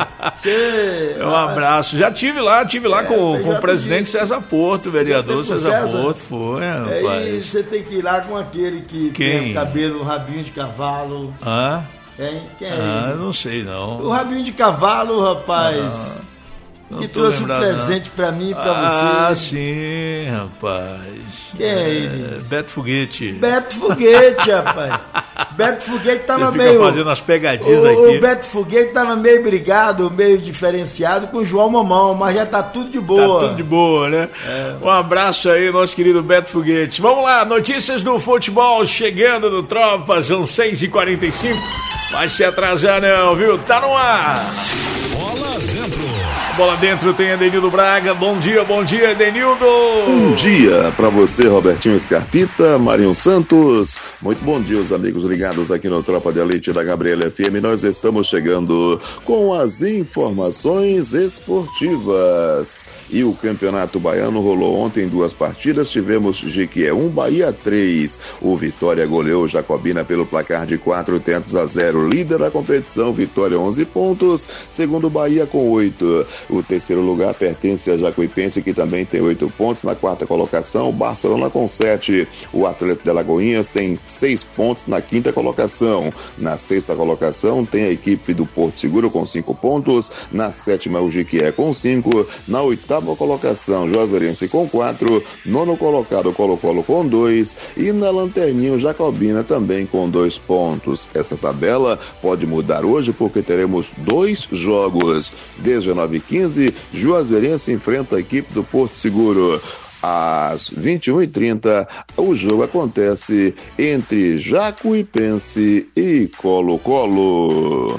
[SPEAKER 4] Cê...
[SPEAKER 3] Um abraço. Já tive lá, tive lá é, com, com o presidente César Porto, vereador César, César Porto. Foi, rapaz.
[SPEAKER 4] Aí você tem que ir lá com aquele que
[SPEAKER 3] Quem?
[SPEAKER 4] tem o cabelo, um rabinho de cavalo.
[SPEAKER 3] Hã?
[SPEAKER 4] Quem? Quem é
[SPEAKER 3] ah,
[SPEAKER 4] ele?
[SPEAKER 3] Não sei, não.
[SPEAKER 4] O rabinho de cavalo, rapaz. Ah. Que trouxe um presente não. pra mim e pra
[SPEAKER 3] ah,
[SPEAKER 4] você.
[SPEAKER 3] Ah, sim, rapaz.
[SPEAKER 4] Quem é ele?
[SPEAKER 3] Beto Foguete.
[SPEAKER 4] Beto Foguete, rapaz. Beto Foguete tava
[SPEAKER 3] você
[SPEAKER 4] meio...
[SPEAKER 3] fazendo as pegadinhas
[SPEAKER 4] o,
[SPEAKER 3] aqui.
[SPEAKER 4] O Beto Foguete tava meio brigado, meio diferenciado com o João Mamão, mas já tá tudo de boa.
[SPEAKER 3] Tá tudo de boa, né? É. Um abraço aí, nosso querido Beto Foguete. Vamos lá, notícias do futebol chegando no Tropa, são seis e quarenta e cinco. Vai se atrasar não, viu? Tá no ar.
[SPEAKER 1] Bola dentro.
[SPEAKER 3] Bola dentro tem Edenildo Braga. Bom dia, bom dia, Edenildo.
[SPEAKER 10] Bom dia para você, Robertinho Scarpita, Marinho Santos. Muito bom dia, os amigos ligados aqui no Tropa de Elite da Gabriela F M. Nós estamos chegando com as informações esportivas. E o Campeonato Baiano rolou ontem duas partidas. Tivemos Jequié um, Bahia três. O Vitória goleou Jacobina pelo placar de quatro tentos a zero. Líder da competição, Vitória onze pontos. Segundo Bahia com oito. O terceiro lugar pertence a Jacuipense, que também tem oito pontos. Na quarta colocação, Barcelona com sete. O Atlético de Alagoinhas tem seis pontos na quinta colocação. Na sexta colocação tem a equipe do Porto Seguro com cinco pontos. Na sétima, o Jequié com cinco. Na oitava colocação, Juazeirense com quatro. Nono colocado, Colo-Colo com dois. E na lanterninha, o Jacobina também com dois pontos. Essa tabela pode mudar hoje porque teremos dois jogos. dezenove e quinze, Juazeirense enfrenta a equipe do Porto Seguro. Às vinte e uma e trinta, o jogo acontece entre Jacuipense e Colo-Colo.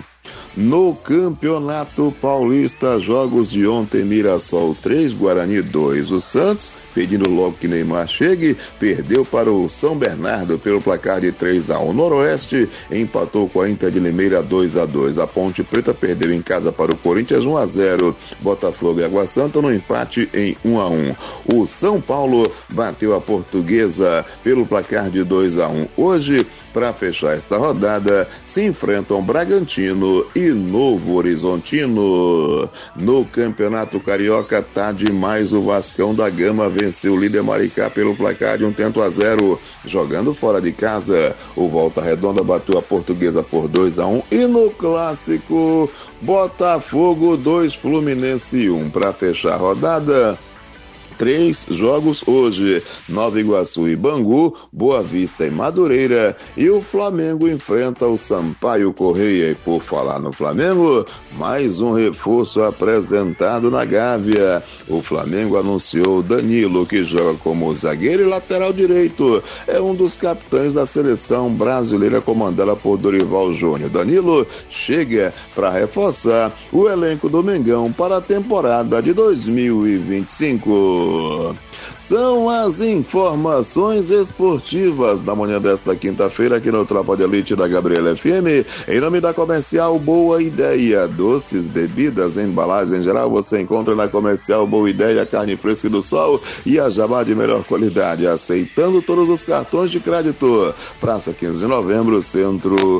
[SPEAKER 10] No Campeonato Paulista, jogos de ontem, Mirassol três, Guarani dois. O Santos, pedindo logo que Neymar chegue, perdeu para o São Bernardo pelo placar de três a um. O Noroeste empatou com a Inter de Limeira dois a dois. A Ponte Preta perdeu em casa para o Corinthians um a zero. Botafogo e Água Santa no empate em um a um. O São Paulo bateu a Portuguesa pelo placar de dois a um. Hoje, para fechar esta rodada, se enfrentam Bragantino e Novo Horizontino. No Campeonato Carioca, tá demais. O Vascão da Gama venceu o líder Maricá pelo placar de um tento a zero. Jogando fora de casa, o Volta Redonda bateu a Portuguesa por dois a um. E no Clássico, Botafogo dois, Fluminense um. Para fechar a rodada, três jogos hoje. Nova Iguaçu e Bangu, Boa Vista e Madureira, e o Flamengo enfrenta o Sampaio Correia. E por falar no Flamengo, mais um reforço apresentado na Gávea. O Flamengo anunciou Danilo, que joga como zagueiro e lateral direito. É um dos capitães da seleção brasileira comandada por Dorival Júnior. Danilo chega para reforçar o elenco do Mengão para a temporada de dois mil e vinte e cinco. São as informações esportivas da manhã desta quinta-feira aqui no Tropa de Elite da Gabriela F M. Em nome da Comercial Boa Ideia, doces, bebidas, embalagens em geral, você encontra na Comercial Boa Ideia, carne fresca do sol e a jabá de melhor qualidade, aceitando todos os cartões de crédito. Praça quinze de novembro, Centro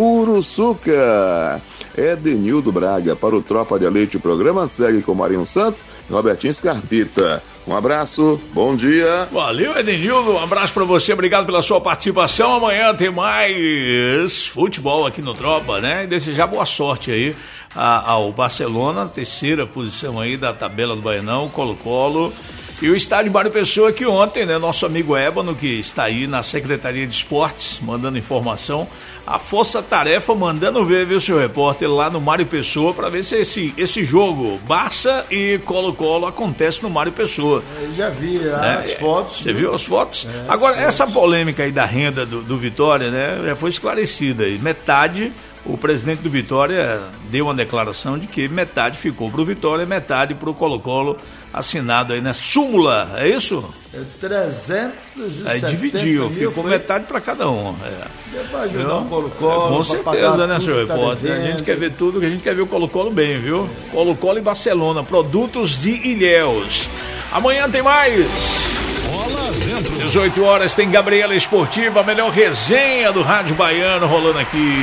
[SPEAKER 10] Uruçuca. Edenildo Braga para o Tropa de Elite. O programa segue com Marinho Santos e Robertinho Scarpita. Um abraço, bom dia.
[SPEAKER 3] Valeu, Edenildo, um abraço pra você, obrigado pela sua participação. Amanhã tem mais futebol aqui no Tropa, né? E desejar boa sorte aí ao Barcelona, terceira posição aí da tabela do Baianão, Colo-Colo. E o estádio Mário Pessoa, que ontem, né, nosso amigo Ébano, que está aí na Secretaria de Esportes, mandando informação, a força-tarefa mandando ver, viu, seu repórter, lá no Mário Pessoa, para ver se esse, esse jogo, Barça e Colo-Colo, acontece no Mário Pessoa.
[SPEAKER 4] Eu já vi
[SPEAKER 3] né?
[SPEAKER 4] as fotos.
[SPEAKER 3] Você viu as fotos?
[SPEAKER 4] É,
[SPEAKER 3] Agora,
[SPEAKER 4] as
[SPEAKER 3] essa
[SPEAKER 4] fotos.
[SPEAKER 3] polêmica aí da renda do, do Vitória, né, já foi esclarecida aí. Metade, o presidente do Vitória deu uma declaração de que metade ficou pro Vitória, metade pro Colo-Colo, assinado aí na súmula, é isso?
[SPEAKER 4] É trezentos e setenta
[SPEAKER 3] aí dividiu,
[SPEAKER 4] mil,
[SPEAKER 3] ficou
[SPEAKER 4] foi...
[SPEAKER 3] metade para cada um. É.
[SPEAKER 4] Deu pra ajudar
[SPEAKER 3] Viu?
[SPEAKER 4] o Colo-Colo.
[SPEAKER 3] É, com certeza, né, senhor
[SPEAKER 4] tá
[SPEAKER 3] repórter? A gente quer ver tudo, que a gente quer ver o Colo-Colo bem, viu? É. Colo-Colo e Barcelona, produtos de Ilhéus. Amanhã tem mais. dezoito horas tem Gabriela Esportiva, a melhor resenha do Rádio Baiano rolando aqui.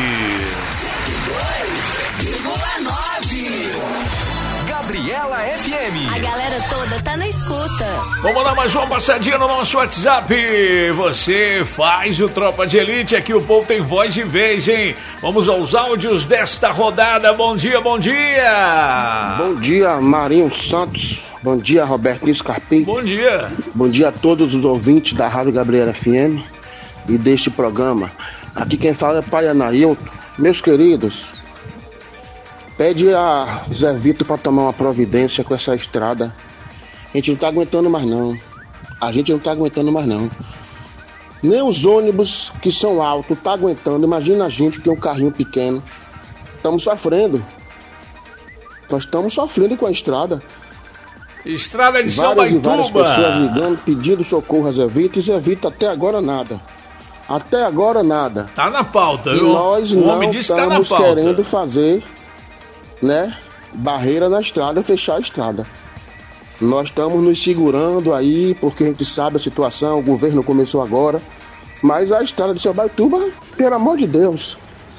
[SPEAKER 5] Gabriela F M.
[SPEAKER 11] A galera toda tá na escuta.
[SPEAKER 3] Vamos dar mais uma passadinha no nosso WhatsApp. Você faz o Tropa de Elite, aqui o povo tem voz e vez, hein? Vamos aos áudios desta rodada. Bom dia, bom dia.
[SPEAKER 12] Bom dia, Marinho Santos. Bom dia, Robertinho Scarpim.
[SPEAKER 3] Bom dia.
[SPEAKER 12] Bom dia a todos os ouvintes da Rádio Gabriela F M e deste programa. Aqui quem fala é Pai Anailton. Meus queridos, pede a Zé Vitor para tomar uma providência com essa estrada. A gente não tá aguentando mais não. A gente não tá aguentando mais não. Nem os ônibus que são altos tá aguentando. Imagina a gente que tem um carrinho pequeno. Estamos sofrendo. Nós estamos sofrendo com a estrada.
[SPEAKER 3] Estrada de São
[SPEAKER 12] Várias
[SPEAKER 3] Baituba.
[SPEAKER 12] e várias pessoas ligando, pedindo socorro a Zé Vitor. E Zé Vitor até agora nada. Até agora nada.
[SPEAKER 3] Tá na pauta,
[SPEAKER 12] e
[SPEAKER 3] viu?
[SPEAKER 12] nós
[SPEAKER 3] o
[SPEAKER 12] não
[SPEAKER 3] homem disse que tá na
[SPEAKER 12] estamos
[SPEAKER 3] pauta.
[SPEAKER 12] querendo fazer, né, barreira na estrada, fechar a estrada. Nós estamos nos segurando aí, porque a gente sabe a situação, o governo começou agora, mas a estrada de São Baituba, pelo amor de Deus,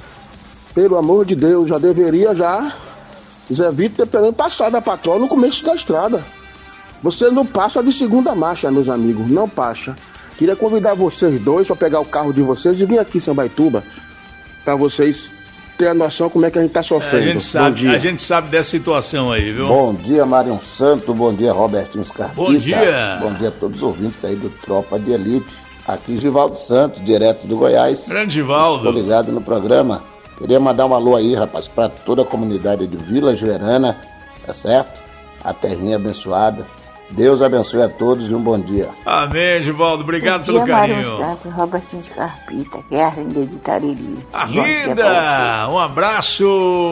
[SPEAKER 12] pelo amor de Deus, já deveria já, Zé Vitor ter pelo passado a patroa no começo da estrada. Você não passa de segunda marcha, meus amigos, não passa. Queria convidar vocês dois para pegar o carro de vocês e vir aqui em São Baituba, para vocês terem a noção como é que a gente está sofrendo.
[SPEAKER 3] É, a, gente sabe, a gente sabe dessa situação aí, viu?
[SPEAKER 13] Bom dia, Marinho Santo, bom dia, Robertinho Scarpita.
[SPEAKER 3] Bom dia.
[SPEAKER 13] Bom dia a todos os ouvintes aí do Tropa de Elite. Aqui Givaldo Santos, direto do Goiás.
[SPEAKER 3] Grande Givaldo.
[SPEAKER 13] Estou ligado no programa. Queria mandar um alô aí, rapaz, para toda a comunidade de Vila Joerana, tá certo? A terrinha abençoada. Deus abençoe a todos e um bom dia.
[SPEAKER 3] Amém, Givaldo. Obrigado
[SPEAKER 14] bom
[SPEAKER 3] pelo
[SPEAKER 14] dia,
[SPEAKER 3] carinho.
[SPEAKER 14] Marinho Santos, Robertinho Scarpita, que é a Arlinda de Tariri.
[SPEAKER 3] Arlinda, um abraço,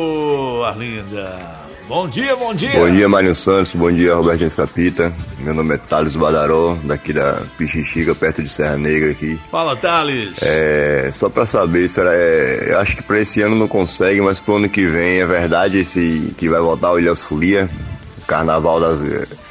[SPEAKER 3] Arlinda. Bom dia, bom dia.
[SPEAKER 15] Bom dia, Marinho Santos. Bom dia, Robertinho Scarpita. Meu nome é Thales Badaró, daqui da Pichichiga, perto de Serra Negra aqui.
[SPEAKER 3] Fala, Thales.
[SPEAKER 15] É, só pra saber, será, é, eu acho que pra esse ano não consegue, mas pro ano que vem é verdade esse, que vai voltar o Ilhéus Folia, o carnaval das...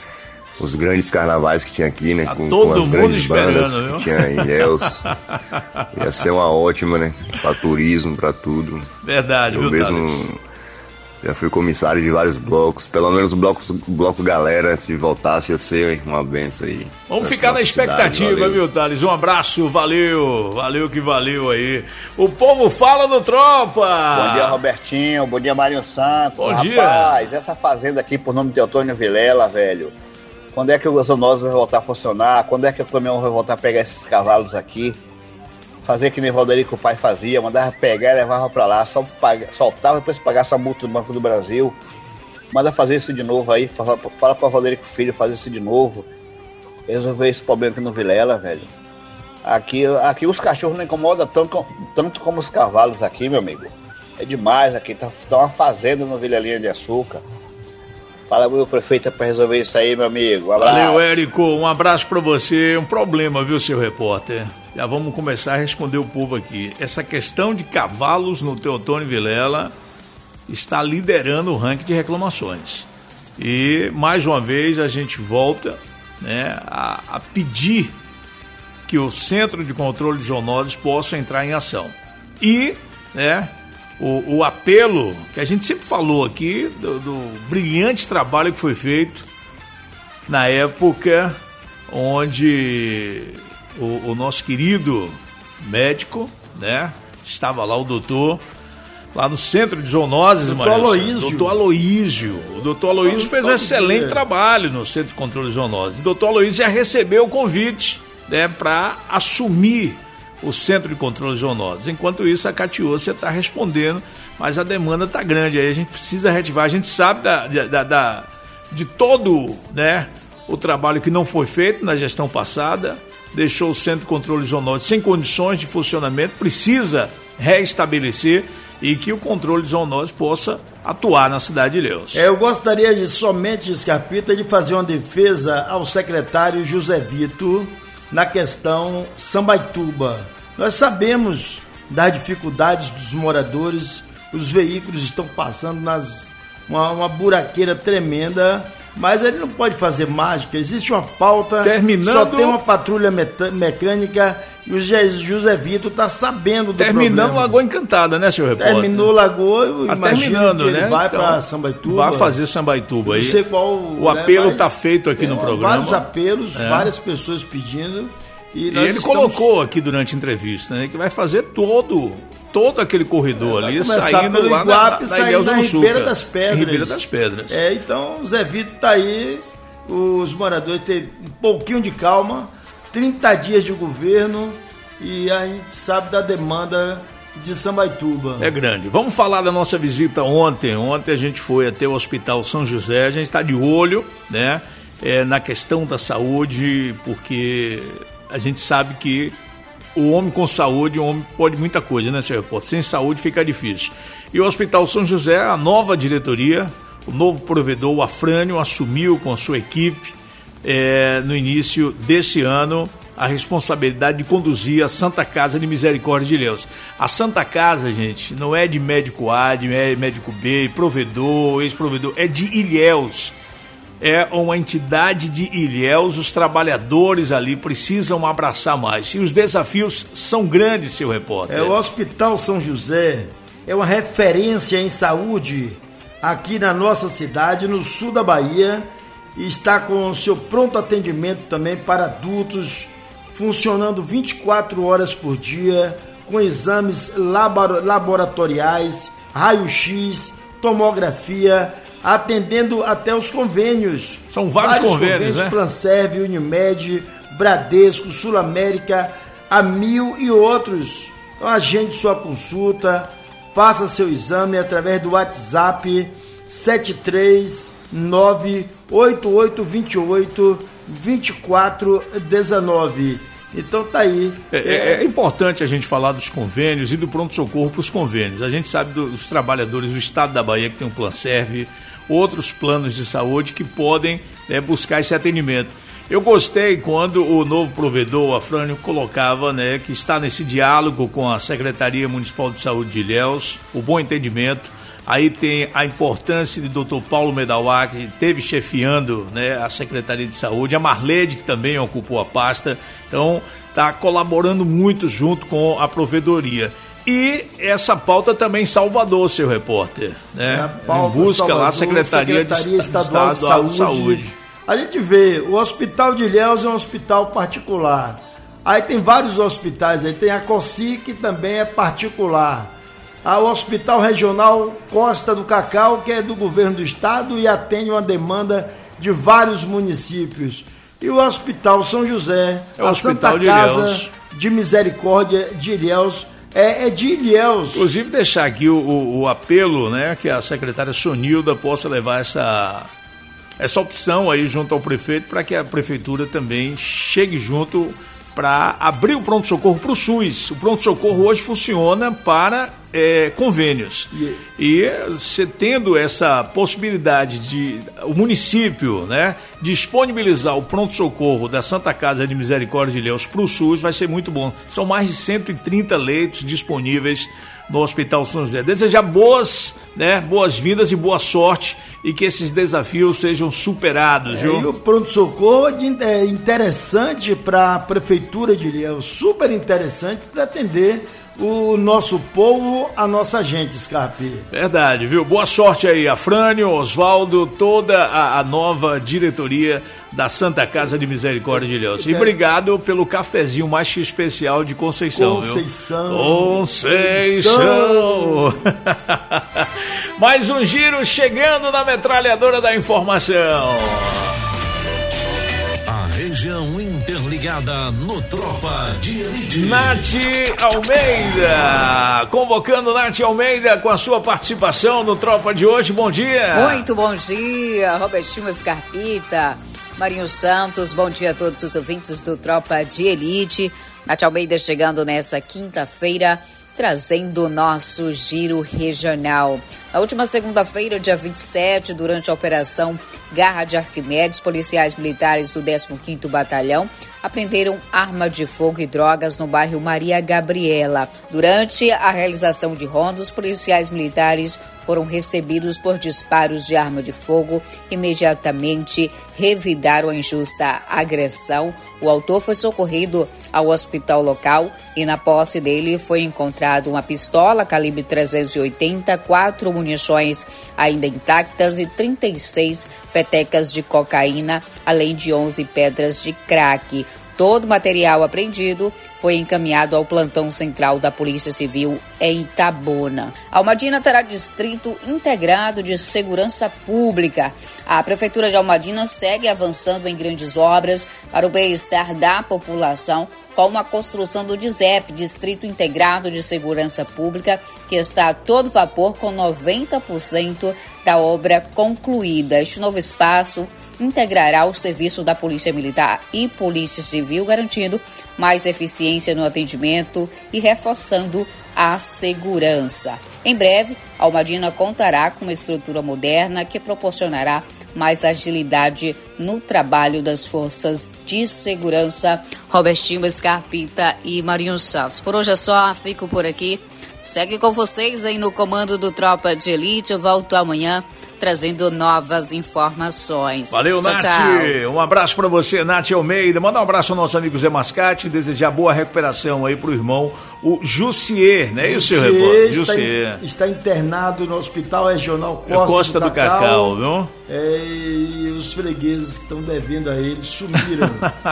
[SPEAKER 15] Os grandes carnavais que tinha aqui, né?
[SPEAKER 3] Tá
[SPEAKER 15] com,
[SPEAKER 3] todo
[SPEAKER 15] com as grandes
[SPEAKER 3] mundo
[SPEAKER 15] bandas
[SPEAKER 3] viu?
[SPEAKER 15] que tinha em Ilhéus. Ia ser uma ótima, né? Pra turismo, pra tudo.
[SPEAKER 3] Verdade,
[SPEAKER 15] eu
[SPEAKER 3] viu,
[SPEAKER 15] mesmo
[SPEAKER 3] Thales?
[SPEAKER 15] Já fui comissário de vários blocos. Pelo menos o bloco, bloco galera, se voltasse, ia ser uma benção aí.
[SPEAKER 3] Vamos ficar na expectativa, cidade, viu, Thales? Um abraço, valeu, valeu que valeu aí. O povo fala no Tropa!
[SPEAKER 16] Bom dia, Robertinho, bom dia, Marinho Santos.
[SPEAKER 3] Bom
[SPEAKER 16] Rapaz,
[SPEAKER 3] dia.
[SPEAKER 16] essa fazenda aqui por nome de Antônio Vilela, velho,
[SPEAKER 13] Quando é que o zoonose vai voltar a funcionar? Quando é que o caminhão vai voltar a pegar esses cavalos aqui? Fazer que nem Valderico o pai fazia, mandava pegar e levava pra lá, só paga, soltava depois pagar essa multa do Banco do Brasil. Manda fazer isso de novo aí, fala, fala pra Valderico Filho fazer isso de novo. Resolver esse problema aqui no Vilela, velho. Aqui, aqui os cachorros não incomodam tanto, tanto como os cavalos aqui, meu amigo. É demais aqui, tá, tá uma fazenda no Vilelinha de Açúcar. Fala, meu prefeito, pra resolver isso aí, meu amigo. Um abraço.
[SPEAKER 3] Valeu, Érico. Um abraço pra você. Um problema, viu, seu repórter? Já vamos começar a responder o povo aqui. Essa questão de cavalos no Teotônio Vilela está liderando o ranking de reclamações. E, mais uma vez, a gente volta, né, a, a pedir que o Centro de Controle de Zoonoses possa entrar em ação. E, né, o, o apelo que a gente sempre falou aqui, do, do brilhante trabalho que foi feito na época onde o, o nosso querido médico, né, estava lá, o doutor, lá no Centro de Zoonoses,
[SPEAKER 4] doutor Aloísio.
[SPEAKER 3] doutor Aloísio. O doutor Aloísio fez um excelente dia. trabalho no Centro de Controle de Zoonoses. O doutor Aloísio já recebeu o convite, né, para assumir o Centro de Controle de Zoonoses. Enquanto isso, a Catiúcia está respondendo, mas a demanda está grande. Aí a gente precisa reativar. A gente sabe da, da, da, de todo, né, o trabalho que não foi feito na gestão passada, deixou o Centro de Controle de Zoonoses sem condições de funcionamento, precisa reestabelecer e que o controle de zoonoses possa atuar na cidade de Ilhéus.
[SPEAKER 4] É, eu gostaria de somente, Scarpita, de fazer uma defesa ao secretário José Vito na questão Sambaituba. Nós sabemos das dificuldades dos moradores, os veículos estão passando nas uma, uma buraqueira tremenda, mas ele não pode fazer mágica, existe uma pauta,
[SPEAKER 3] Terminando...
[SPEAKER 4] só tem uma patrulha meta- mecânica e o José Vitor está sabendo do
[SPEAKER 3] Terminando
[SPEAKER 4] problema.
[SPEAKER 3] Lagoa Encantada, né, senhor repórter?
[SPEAKER 4] Terminou Lagoa, eu
[SPEAKER 3] tá
[SPEAKER 4] imagino
[SPEAKER 3] terminando,
[SPEAKER 4] que ele
[SPEAKER 3] né?
[SPEAKER 4] vai
[SPEAKER 3] então,
[SPEAKER 4] para Sambaituba.
[SPEAKER 3] Vai fazer Sambaituba aí.
[SPEAKER 4] Não sei qual,
[SPEAKER 3] o
[SPEAKER 4] né,
[SPEAKER 3] apelo
[SPEAKER 4] mas
[SPEAKER 3] está feito aqui no programa.
[SPEAKER 4] Vários apelos,
[SPEAKER 3] é.
[SPEAKER 4] várias pessoas pedindo. E,
[SPEAKER 3] E
[SPEAKER 4] nós
[SPEAKER 3] ele
[SPEAKER 4] estamos...
[SPEAKER 3] colocou aqui durante a entrevista, né, que vai fazer todo, todo aquele corredor
[SPEAKER 4] é,
[SPEAKER 3] ali,
[SPEAKER 4] saindo
[SPEAKER 3] saindo lá
[SPEAKER 4] Iguape,
[SPEAKER 3] na, na,
[SPEAKER 4] saindo
[SPEAKER 3] na
[SPEAKER 4] na Ribeira das Pedras.
[SPEAKER 3] Ribeira das Pedras.
[SPEAKER 4] É, então o Zé Vitor está aí, os moradores têm um pouquinho de calma, trinta dias de governo e a gente sabe da demanda de Sambaituba.
[SPEAKER 3] É grande. Vamos falar da nossa visita ontem. Ontem a gente foi até o Hospital São José, a gente está de olho, né, é, na questão da saúde, porque a gente sabe que o homem com saúde, o homem pode muita coisa, né, senhor repórter? Sem saúde fica difícil. E o Hospital São José, a nova diretoria, o novo provedor, o Afrânio, assumiu com a sua equipe, é, no início desse ano, a responsabilidade de conduzir a Santa Casa de Misericórdia de Ilhéus. A Santa Casa, gente, não é de médico A, de médico B, provedor, ex-provedor, é de Ilhéus. É uma entidade de Ilhéus, os trabalhadores ali precisam abraçar mais. E os desafios são grandes, seu repórter.
[SPEAKER 4] É, o Hospital São José é uma referência em saúde aqui na nossa cidade, no sul da Bahia, e está com o seu pronto atendimento também para adultos, funcionando vinte e quatro horas por dia, com exames labor- laboratoriais, raio-x, tomografia, atendendo até os convênios.
[SPEAKER 3] São vários, vários convênios, convênios, né?
[SPEAKER 4] Planserv, Unimed, Bradesco, Sul América, Amil e outros. Então agende sua consulta, faça seu exame através do WhatsApp sete três nove oito oito dois oito dois quatro um nove. Então tá aí.
[SPEAKER 3] É, é... é importante a gente falar dos convênios e do pronto-socorro para os convênios. A gente sabe dos trabalhadores do estado da Bahia que tem um Planserv, outros planos de saúde que podem, né, buscar esse atendimento. Eu gostei quando o novo provedor, o Afrânio, colocava, né, que está nesse diálogo com a Secretaria Municipal de Saúde de Ilhéus, o bom entendimento. Aí tem a importância de doutor Paulo Medauá, que esteve chefiando, né, a Secretaria de Saúde, a Marlede, que também ocupou a pasta. Então, está colaborando muito junto com a provedoria. E essa pauta também em Salvador, seu repórter, né?
[SPEAKER 4] É em
[SPEAKER 3] busca
[SPEAKER 4] Salvador,
[SPEAKER 3] lá a Secretaria,
[SPEAKER 4] Secretaria
[SPEAKER 3] de
[SPEAKER 4] Estadual,
[SPEAKER 3] Estadual
[SPEAKER 4] de,
[SPEAKER 3] de
[SPEAKER 4] Saúde.
[SPEAKER 3] Saúde.
[SPEAKER 4] A gente vê, o Hospital de Ilhéus é um hospital particular. Aí tem vários hospitais, aí tem a COSI, que também é particular. O Hospital Regional Costa do Cacau, que é do governo do estado e atende uma demanda de vários municípios. E o Hospital São José,
[SPEAKER 3] é o
[SPEAKER 4] a
[SPEAKER 3] Hospital
[SPEAKER 4] Santa
[SPEAKER 3] de
[SPEAKER 4] Casa
[SPEAKER 3] Ilhéus.
[SPEAKER 4] de Misericórdia de Ilhéus, é, é de Ilhéus.
[SPEAKER 3] Inclusive deixar aqui o, o, o apelo, né, que a secretária Sonilda possa levar essa, essa opção aí junto ao prefeito, para que a prefeitura também chegue junto para abrir o pronto-socorro para o SUS. O pronto-socorro hoje funciona para é, convênios. Yeah. E você tendo essa possibilidade de o município, né, disponibilizar o pronto-socorro da Santa Casa de Misericórdia de Ilhéus para o SUS, vai ser muito bom. São mais de cento e trinta leitos disponíveis no Hospital São José. Desejar boas, né, boas-vindas e boa sorte, e que esses desafios sejam superados,
[SPEAKER 4] é,
[SPEAKER 3] viu?
[SPEAKER 4] E o pronto-socorro é interessante para a Prefeitura de Ilhéus, super interessante para atender o nosso povo, a nossa gente, Scarpi.
[SPEAKER 3] Verdade, viu? Boa sorte aí a Frânio, Oswaldo, toda a, a nova diretoria da Santa Casa de Misericórdia de Ilhéus. E obrigado pelo cafezinho mais que especial de Conceição,
[SPEAKER 4] Conceição.
[SPEAKER 3] viu? Conceição! Conceição. Mais um giro chegando na metralhadora da informação.
[SPEAKER 1] Região interligada no Tropa de Elite.
[SPEAKER 3] Nath Almeida, convocando Nath Almeida com a sua participação no Tropa de hoje. Bom dia.
[SPEAKER 16] Muito bom dia, Robertinho Scarpita, Marinho Santos, bom dia a todos os ouvintes do Tropa de Elite. Nath Almeida chegando nessa quinta-feira, trazendo o nosso giro regional. Na última segunda-feira, dia vinte e sete, durante a Operação Garra de Arquimedes, policiais militares do décimo quinto Batalhão apreenderam arma de fogo e drogas no bairro Maria Gabriela. Durante a realização de rondas, policiais militares foram recebidos por disparos de arma de fogo. Imediatamente revidaram a injusta agressão. O autor foi socorrido ao hospital local e na posse dele foi encontrado uma pistola calibre trezentos e oitenta, quatro munições ainda intactas e trinta e seis petecas de cocaína, além de onze pedras de crack. Todo o material apreendido foi encaminhado ao plantão central da Polícia Civil em Itabuna. Almadina terá distrito integrado de segurança pública. A Prefeitura de Almadina segue avançando em grandes obras para o bem-estar da população, como a construção do DISEP, Distrito Integrado de Segurança Pública, que está a todo vapor com noventa por cento da obra concluída. Este novo espaço integrará o serviço da Polícia Militar e Polícia Civil, garantindo mais eficiência no atendimento e reforçando a segurança. Em breve, Almadina contará com uma estrutura moderna que proporcionará mais agilidade no trabalho das forças de segurança. Robertinho Scarpita e Marinho Santos. Por hoje é só, fico por aqui. Segue com vocês aí no comando do Tropa de Elite. Eu volto amanhã trazendo novas informações.
[SPEAKER 3] Valeu,
[SPEAKER 16] tchau,
[SPEAKER 3] Nath.
[SPEAKER 16] Tchau.
[SPEAKER 3] Um abraço pra você, Nath Almeida. Manda um abraço ao nosso amigo Zé Mascate, desejar boa recuperação aí pro irmão, o Jussier, não é isso, seu repórter? Jussier.
[SPEAKER 4] Está internado no Hospital Regional Costa,
[SPEAKER 3] Costa do, do Cacau, Cacau, viu?
[SPEAKER 4] É, e os fregueses que estão devendo a ele sumiram.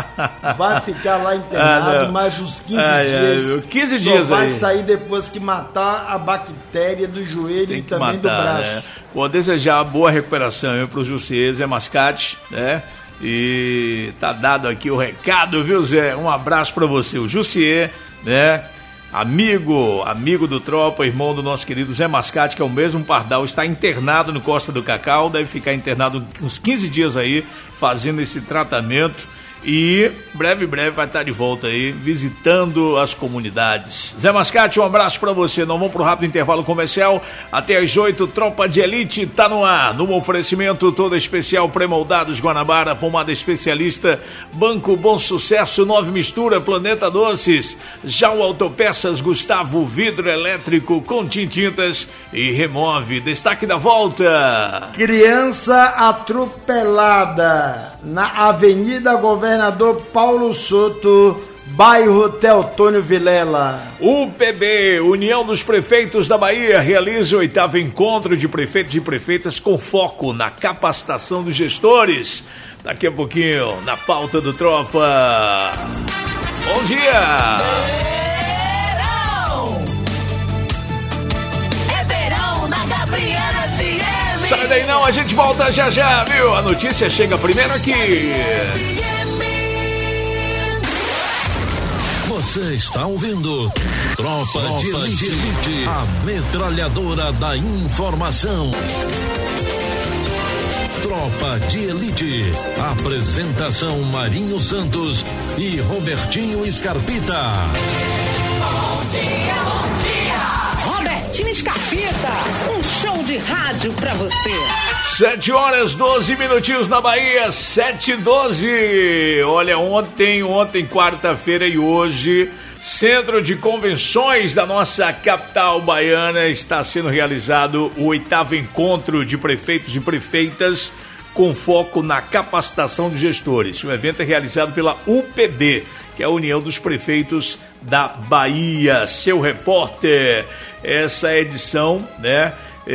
[SPEAKER 4] Vai ficar lá internado ah, mais uns quinze ai, dias.
[SPEAKER 3] Ai, quinze
[SPEAKER 4] Só
[SPEAKER 3] dias
[SPEAKER 4] vai
[SPEAKER 3] aí.
[SPEAKER 4] sair depois que matar a bactéria do joelho
[SPEAKER 3] Tem
[SPEAKER 4] e
[SPEAKER 3] que
[SPEAKER 4] também
[SPEAKER 3] matar,
[SPEAKER 4] do braço.
[SPEAKER 3] Né? Vou desejar boa recuperação para o Jussier, Zé Mascate, né? E tá dado aqui o recado, viu, Zé? Um abraço para você, o Jussier, né? Amigo, amigo do Tropa, irmão do nosso querido Zé Mascate, que é o mesmo Pardal, está internado no Costa do Cacau, deve ficar internado uns quinze dias aí, fazendo esse tratamento. E breve, breve vai estar de volta aí, visitando as comunidades. Zé Mascate, um abraço pra você. Não vamos pro rápido intervalo comercial. Até às oito, Tropa de Elite tá no ar. No oferecimento todo especial, pré-moldados Guanabara, pomada especialista, Banco Bom Sucesso, Nove Mistura, Planeta Doces, Já o Autopeças, Gustavo, vidro elétrico com tintintas e remove. Destaque da volta.
[SPEAKER 4] Criança atropelada na Avenida Governador Paulo Soto, bairro Teotônio Vilela.
[SPEAKER 3] U P B, União dos Prefeitos da Bahia, realiza o oitavo encontro de prefeitos e prefeitas com foco na capacitação dos gestores. Daqui a pouquinho, na pauta do Tropa. Bom dia!
[SPEAKER 2] Verão! É verão na Gabriela F M!
[SPEAKER 3] Sabe sai daí não, a gente volta já já, viu? A notícia chega primeiro aqui.
[SPEAKER 1] Você está ouvindo Tropa, Tropa de Elite, Elite, a metralhadora da informação. Tropa de Elite. Apresentação Marinho Santos e Robertinho Scarpita.
[SPEAKER 2] Bom dia, bom dia. Robertinho Scarpita, um show de rádio pra você.
[SPEAKER 3] Sete horas, doze minutinhos na Bahia, sete e doze. Olha, ontem, ontem, quarta-feira e hoje, Centro de Convenções da nossa capital baiana está sendo realizado o oitavo encontro de prefeitos e prefeitas com foco na capacitação de gestores. O evento é realizado pela U P B, que é a União dos Prefeitos da Bahia. Seu repórter, essa edição, né?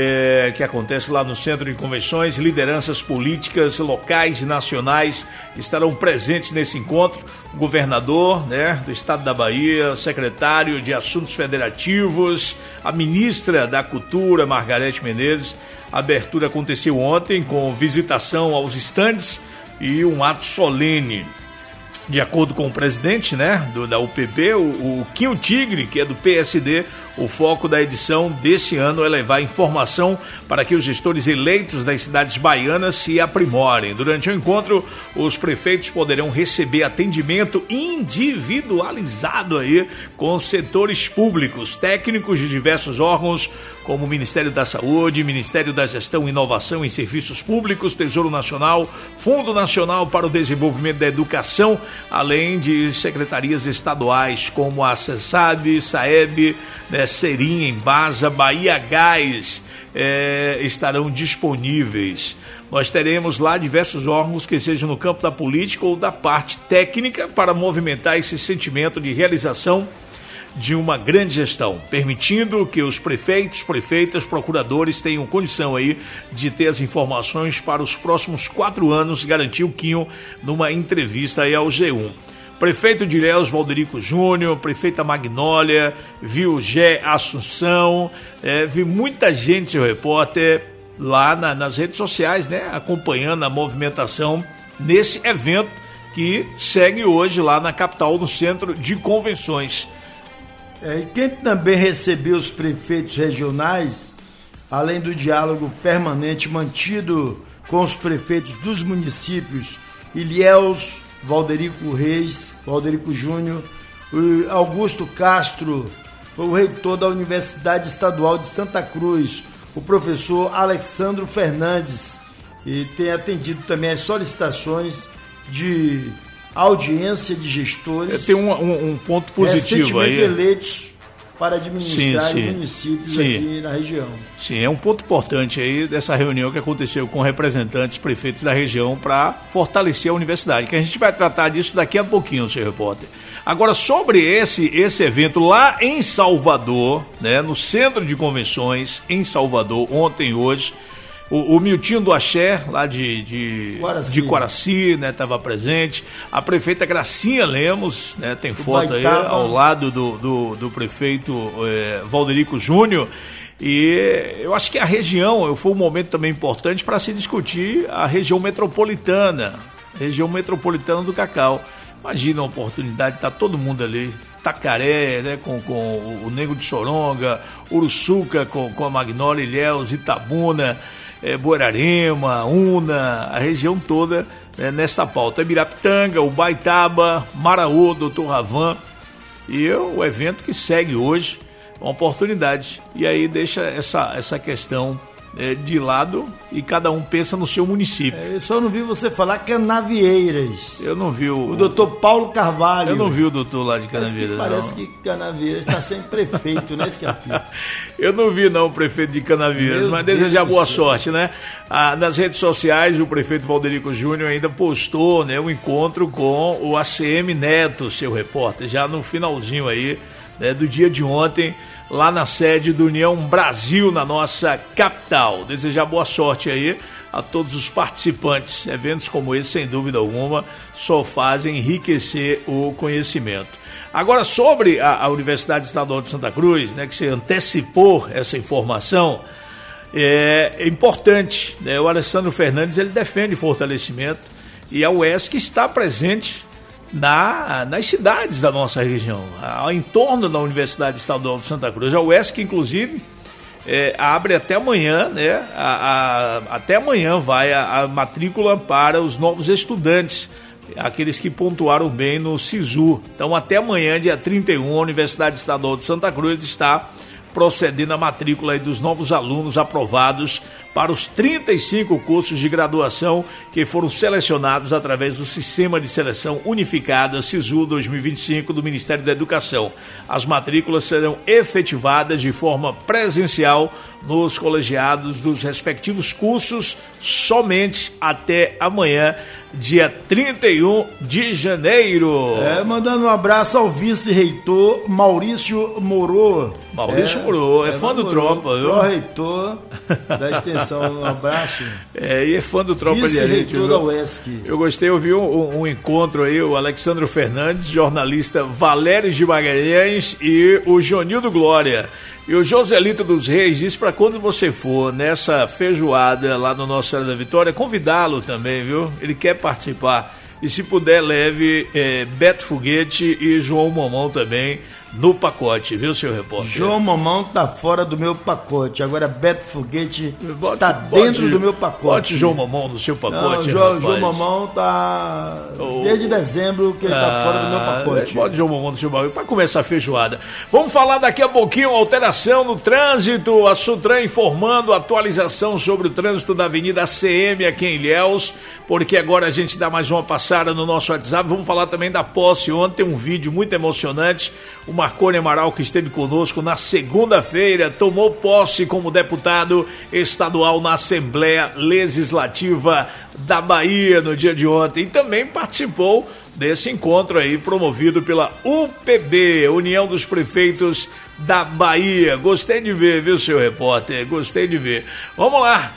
[SPEAKER 3] É, que acontece lá no Centro de Convenções, lideranças políticas locais e nacionais estarão presentes nesse encontro. O governador, né, do estado da Bahia, secretário de Assuntos Federativos, a ministra da Cultura, Margarete Menezes. A abertura aconteceu ontem com visitação aos estandes e um ato solene. De acordo com o presidente, né, do, da U P B, o, o Quinho Tigre, que é do P S D, o foco da edição desse ano é levar informação para que os gestores eleitos das cidades baianas se aprimorem. Durante o encontro, os prefeitos poderão receber atendimento individualizado aí com setores públicos, técnicos de diversos órgãos, como o Ministério da Saúde, Ministério da Gestão, Inovação e Serviços Públicos, Tesouro Nacional, Fundo Nacional para o Desenvolvimento da Educação, além de secretarias estaduais como a SESAB, SAEB, né, Serim, Embasa, Bahia Gás, é, estarão disponíveis. Nós teremos lá diversos órgãos que sejam no campo da política ou da parte técnica para movimentar esse sentimento de realização de uma grande gestão, permitindo que os prefeitos, prefeitas, procuradores tenham condição aí de ter as informações para os próximos quatro anos, garantiu o Quinho numa entrevista aí ao G um. Prefeito de Ilhéus, Valderico Júnior, prefeita Magnólia, viu Gé Assunção, é, vi muita gente, seu repórter, lá na, nas redes sociais, né, acompanhando a movimentação nesse evento que segue hoje lá na capital, no Centro de Convenções.
[SPEAKER 4] É, e quem também recebeu os prefeitos regionais, além do diálogo permanente mantido com os prefeitos dos municípios Ilhéus, Valderico Reis, Valderico Júnior, Augusto Castro, foi o reitor da Universidade Estadual de Santa Cruz, o professor Alexandro Fernandes, e tem atendido também as solicitações de audiência de gestores.
[SPEAKER 3] Tem um, um, um ponto positivo aí.
[SPEAKER 4] Eleitos para administrar
[SPEAKER 3] sim, sim,
[SPEAKER 4] municípios
[SPEAKER 3] sim.
[SPEAKER 4] aqui na região.
[SPEAKER 3] Sim, é um ponto importante aí dessa reunião que aconteceu com representantes, prefeitos da região para fortalecer a universidade, que a gente vai tratar disso daqui a pouquinho, senhor repórter. Agora, sobre esse, esse evento lá em Salvador, né, no Centro de Convenções em Salvador, ontem e hoje, O, o Miltinho do Axé, lá de, de Quaraci, de Quaraci, né, estava presente. A prefeita Gracinha Lemos, né, tem foto aí ao lado do, do, do prefeito é, Valderico Júnior. E eu acho que a região, foi um momento também importante para se discutir a região metropolitana, região metropolitana do cacau. Imagina a oportunidade de estar todo mundo ali, Tacaré, né, com, com o, o Nego de Soronga, Uruçuca com, com a Magnólia, Ilhéus, Itabuna, É, Borarema, Una, a região toda, né, nesta pauta. Ibirapitanga, Ubaitaba, Maraú, doutor Ravan, e o evento que segue hoje, uma oportunidade. E aí deixa essa, essa questão é, de lado e cada um pensa no seu município.
[SPEAKER 4] É, eu só não vi você falar Canavieiras.
[SPEAKER 3] Eu não vi o...
[SPEAKER 4] O doutor Paulo Carvalho.
[SPEAKER 3] Eu não vi o doutor lá de Canavieiras, não.
[SPEAKER 4] Parece que Canavieiras está sem prefeito, né, Scarpita?
[SPEAKER 3] Eu não vi, não, o prefeito de Canavieiras, Meu mas Deus desejar boa céu. sorte, né? Ah, nas redes sociais, o prefeito Valderico Júnior ainda postou, né, um encontro com o A C M Neto, seu repórter, já no finalzinho aí, né, do dia de ontem, lá na sede do União Brasil, na nossa capital. Desejar boa sorte aí a todos os participantes. Eventos como esse, sem dúvida alguma, só fazem enriquecer o conhecimento. Agora, sobre a, a Universidade Estadual de Santa Cruz, né, que você antecipou essa informação, é, é importante, né? O Alessandro Fernandes, ele defende fortalecimento e a U E S C está presente na, nas cidades da nossa região, ao entorno da Universidade Estadual de Santa Cruz. A U E S C, inclusive, é, abre até amanhã, né? A, a, até amanhã vai a, a matrícula para os novos estudantes, aqueles que pontuaram bem no SISU. Então, até amanhã, dia trinta e um, a Universidade Estadual de Santa Cruz está procedendo a matrícula aí dos novos alunos aprovados para os trinta e cinco cursos de graduação que foram selecionados através do Sistema de Seleção Unificada SISU dois mil e vinte e cinco do Ministério da Educação. As matrículas serão efetivadas de forma presencial nos colegiados dos respectivos cursos somente até amanhã, dia trinta e um de janeiro.
[SPEAKER 4] É, mandando um abraço ao vice-reitor Maurício Moro.
[SPEAKER 3] Maurício é, Moro, é, é fã do Moro, Tropa, viu?
[SPEAKER 4] Pró-reitor da extensão, um abraço.
[SPEAKER 3] É, e é fã do Tropa de Elite.
[SPEAKER 4] Vice-reitor da U E S C.
[SPEAKER 3] Eu gostei, eu vi um, um encontro aí, o Alexandre Fernandes, jornalista Valério de Magalhães e o Jonildo Glória. E o Joselito dos Reis disse para quando você for nessa feijoada lá no Nossa Senhora da Vitória, convidá-lo também, viu? Ele quer participar. E se puder, leve é, Beto Foguete e João Momão também no pacote, viu, seu repórter?
[SPEAKER 4] João Momão tá fora do meu pacote. Agora Beto Foguete bote, está dentro bote, do meu pacote.
[SPEAKER 3] Bote João Momão no seu pacote.
[SPEAKER 4] Não, João, João Momão tá oh. desde dezembro que ele ah, tá fora do meu pacote.
[SPEAKER 3] Bote João Momão no seu pacote para começar a feijoada. Vamos falar daqui a pouquinho alteração no trânsito. A Sutran informando atualização sobre o trânsito da Avenida C M aqui em Ilhéus, porque agora a gente dá mais uma passada no nosso WhatsApp. Vamos falar também da posse. Ontem um vídeo muito emocionante. O Marconi Amaral, que esteve conosco na segunda-feira, tomou posse como deputado estadual na Assembleia Legislativa da Bahia no dia de ontem. E também participou desse encontro aí promovido pela U P B, União dos Prefeitos da Bahia. Gostei de ver, viu, seu repórter? Gostei de ver. Vamos lá.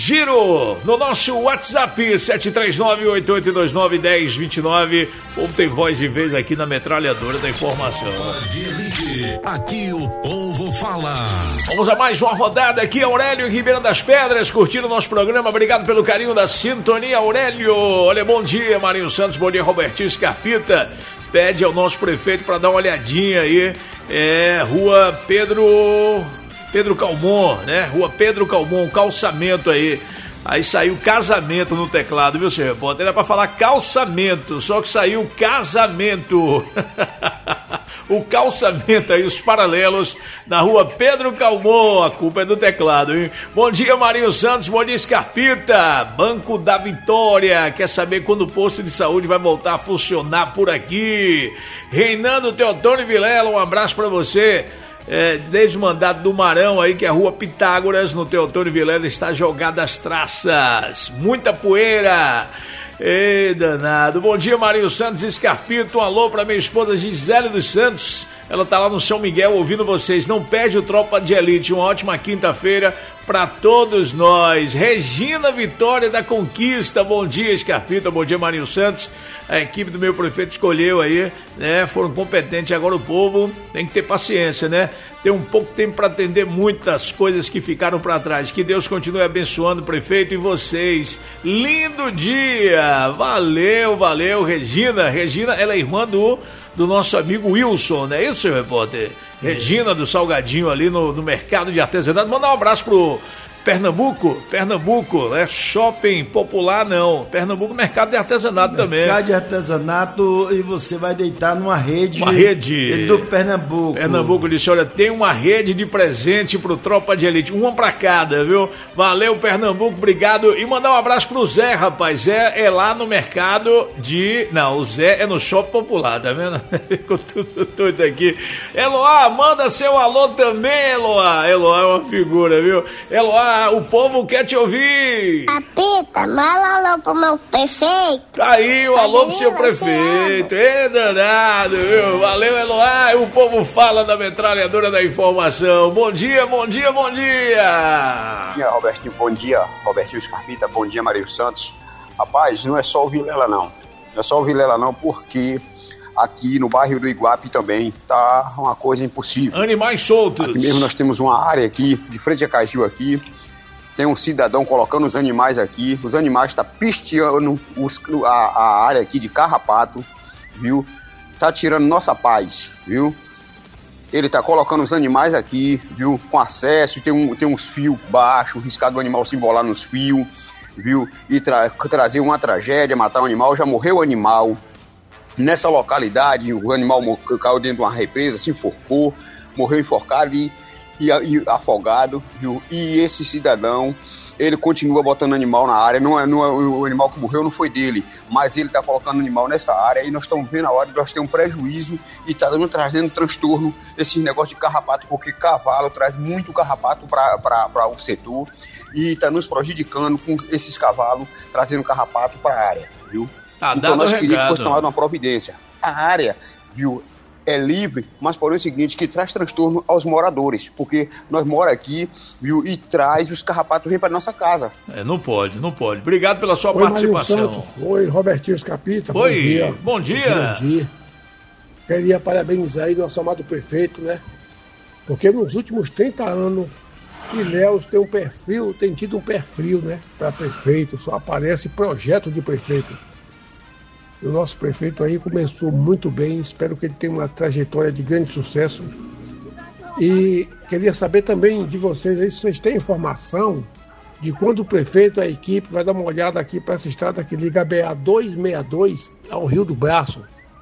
[SPEAKER 3] Giro no nosso WhatsApp sete três nove, oito oito dois nove, um zero dois nove. O povo tem voz e vez aqui na metralhadora da informação.
[SPEAKER 1] Aqui o povo fala.
[SPEAKER 3] Vamos a mais uma rodada aqui. Aurélio em Ribeira das Pedras curtindo o nosso programa. Obrigado pelo carinho da sintonia, Aurélio. Olha, bom dia, Marinho Santos, bom dia, Robertinho Scarpita. Pede ao nosso prefeito para dar uma olhadinha aí. É, Rua Pedro... Pedro Calmon, né? Rua Pedro Calmon, calçamento aí. Aí saiu casamento no teclado, viu, senhor repórter? Era pra falar calçamento, só que saiu casamento. O calçamento aí, os paralelos na Rua Pedro Calmon, a culpa é do teclado, hein? Bom dia, Marinho Santos, bom dia, Scarpita. Banco da Vitória, quer saber quando o posto de saúde vai voltar a funcionar por aqui? Reinando Teotônio Vilela, um abraço pra você. É, desde o mandato do Marão aí, que a Rua Pitágoras, no Teotônio Vilela, está jogada às traças. Muita poeira. Ei, danado. Bom dia, Marinho Santos e Scarpito. Um alô para minha esposa Gisele dos Santos. Ela tá lá no São Miguel ouvindo vocês. Não perde o Tropa de Elite. Uma ótima quinta-feira para todos nós. Regina Vitória da Conquista. Bom dia, Scarpito. Bom dia, Marinho Santos. A equipe do meu prefeito escolheu aí, né? Foram competentes. Agora o povo tem que ter paciência, né? Tem um pouco tempo para atender muitas coisas que ficaram para trás. Que Deus continue abençoando o prefeito e vocês. Lindo dia! Valeu, valeu, Regina. Regina, ela é irmã do, do nosso amigo Wilson, não é isso, seu repórter? Regina do Salgadinho ali no, no mercado de artesanato. Mandar um abraço pro Pernambuco, Pernambuco, é shopping popular não, Pernambuco mercado de artesanato
[SPEAKER 4] mercado
[SPEAKER 3] também.
[SPEAKER 4] Mercado de artesanato e você vai deitar numa rede.
[SPEAKER 3] Uma rede.
[SPEAKER 4] Do Pernambuco.
[SPEAKER 3] Pernambuco disse, olha, tem uma rede de presente pro Tropa de Elite, uma pra cada, viu? Valeu, Pernambuco, obrigado. E mandar um abraço pro Zé, rapaz, Zé é lá no mercado de... Não, o Zé é no shopping popular, tá vendo? Ficou tudo doido aqui. Eloá, manda seu alô também, Eloá. Eloá é uma figura, viu? Eloá, o povo quer te ouvir.
[SPEAKER 11] Apita, manda alô pro meu prefeito.
[SPEAKER 3] Tá aí o alô pro seu prefeito. É danado, viu? Valeu, Eloá. O povo fala da metralhadora da informação. Bom dia, bom dia, bom dia.
[SPEAKER 17] Bom dia, Robertinho. Bom dia, Robertinho Scarpita. Bom dia, Marinho Santos. Rapaz, não é só o Vilela, não. Não é só o Vilela, não, porque... Aqui no bairro do Iguape também tá uma coisa impossível.
[SPEAKER 3] Animais soltos.
[SPEAKER 17] Aqui mesmo nós temos uma área aqui, de frente a Caju aqui, tem um cidadão colocando os animais aqui, os animais estão tá pisteando os, a, a área aqui de carrapato, viu? Tá tirando nossa paz, viu? Ele tá colocando os animais aqui, viu? Com acesso, tem, um, tem uns fios baixos, riscado o animal se embolar nos fios, viu? E tra trazer uma tragédia, matar um animal, já morreu o animal. Nessa localidade, o animal caiu dentro de uma represa, se enforcou, morreu enforcado e, e, e afogado, viu? E esse cidadão, ele continua botando animal na área, não é, não é, o animal que morreu não foi dele, mas ele está colocando animal nessa área e nós estamos vendo a hora de nós ter um prejuízo e está trazendo transtorno esse negócio de carrapato, porque cavalo traz muito carrapato para o setor e está nos prejudicando com esses cavalos trazendo carrapato para a área, viu?
[SPEAKER 3] Tá,
[SPEAKER 17] então nós
[SPEAKER 3] recado.
[SPEAKER 17] queríamos que fosse tomada uma providência. A área, viu, é livre, mas porém é o seguinte, que traz transtorno aos moradores, porque nós moramos aqui, viu, e traz os carrapatos vêm para nossa casa.
[SPEAKER 3] É, não pode, não pode. Obrigado pela sua
[SPEAKER 18] Oi,
[SPEAKER 3] participação.
[SPEAKER 18] Santos. Oi, Robertinho Escapita.
[SPEAKER 3] Oi,
[SPEAKER 18] bom dia.
[SPEAKER 3] Bom dia.
[SPEAKER 18] Bom dia. Queria parabenizar aí nosso amado prefeito, né? Porque nos últimos trinta anos, Ilhéus tem um perfil, tem tido um perfil, né? Para prefeito, só aparece projeto de prefeito. E o nosso prefeito aí começou muito bem, espero que ele tenha uma trajetória de grande sucesso. E queria saber também de vocês aí, se vocês têm informação de quando o prefeito e a equipe vai dar uma olhada aqui para essa estrada que liga a B A duzentos e sessenta e dois ao Rio do Braço.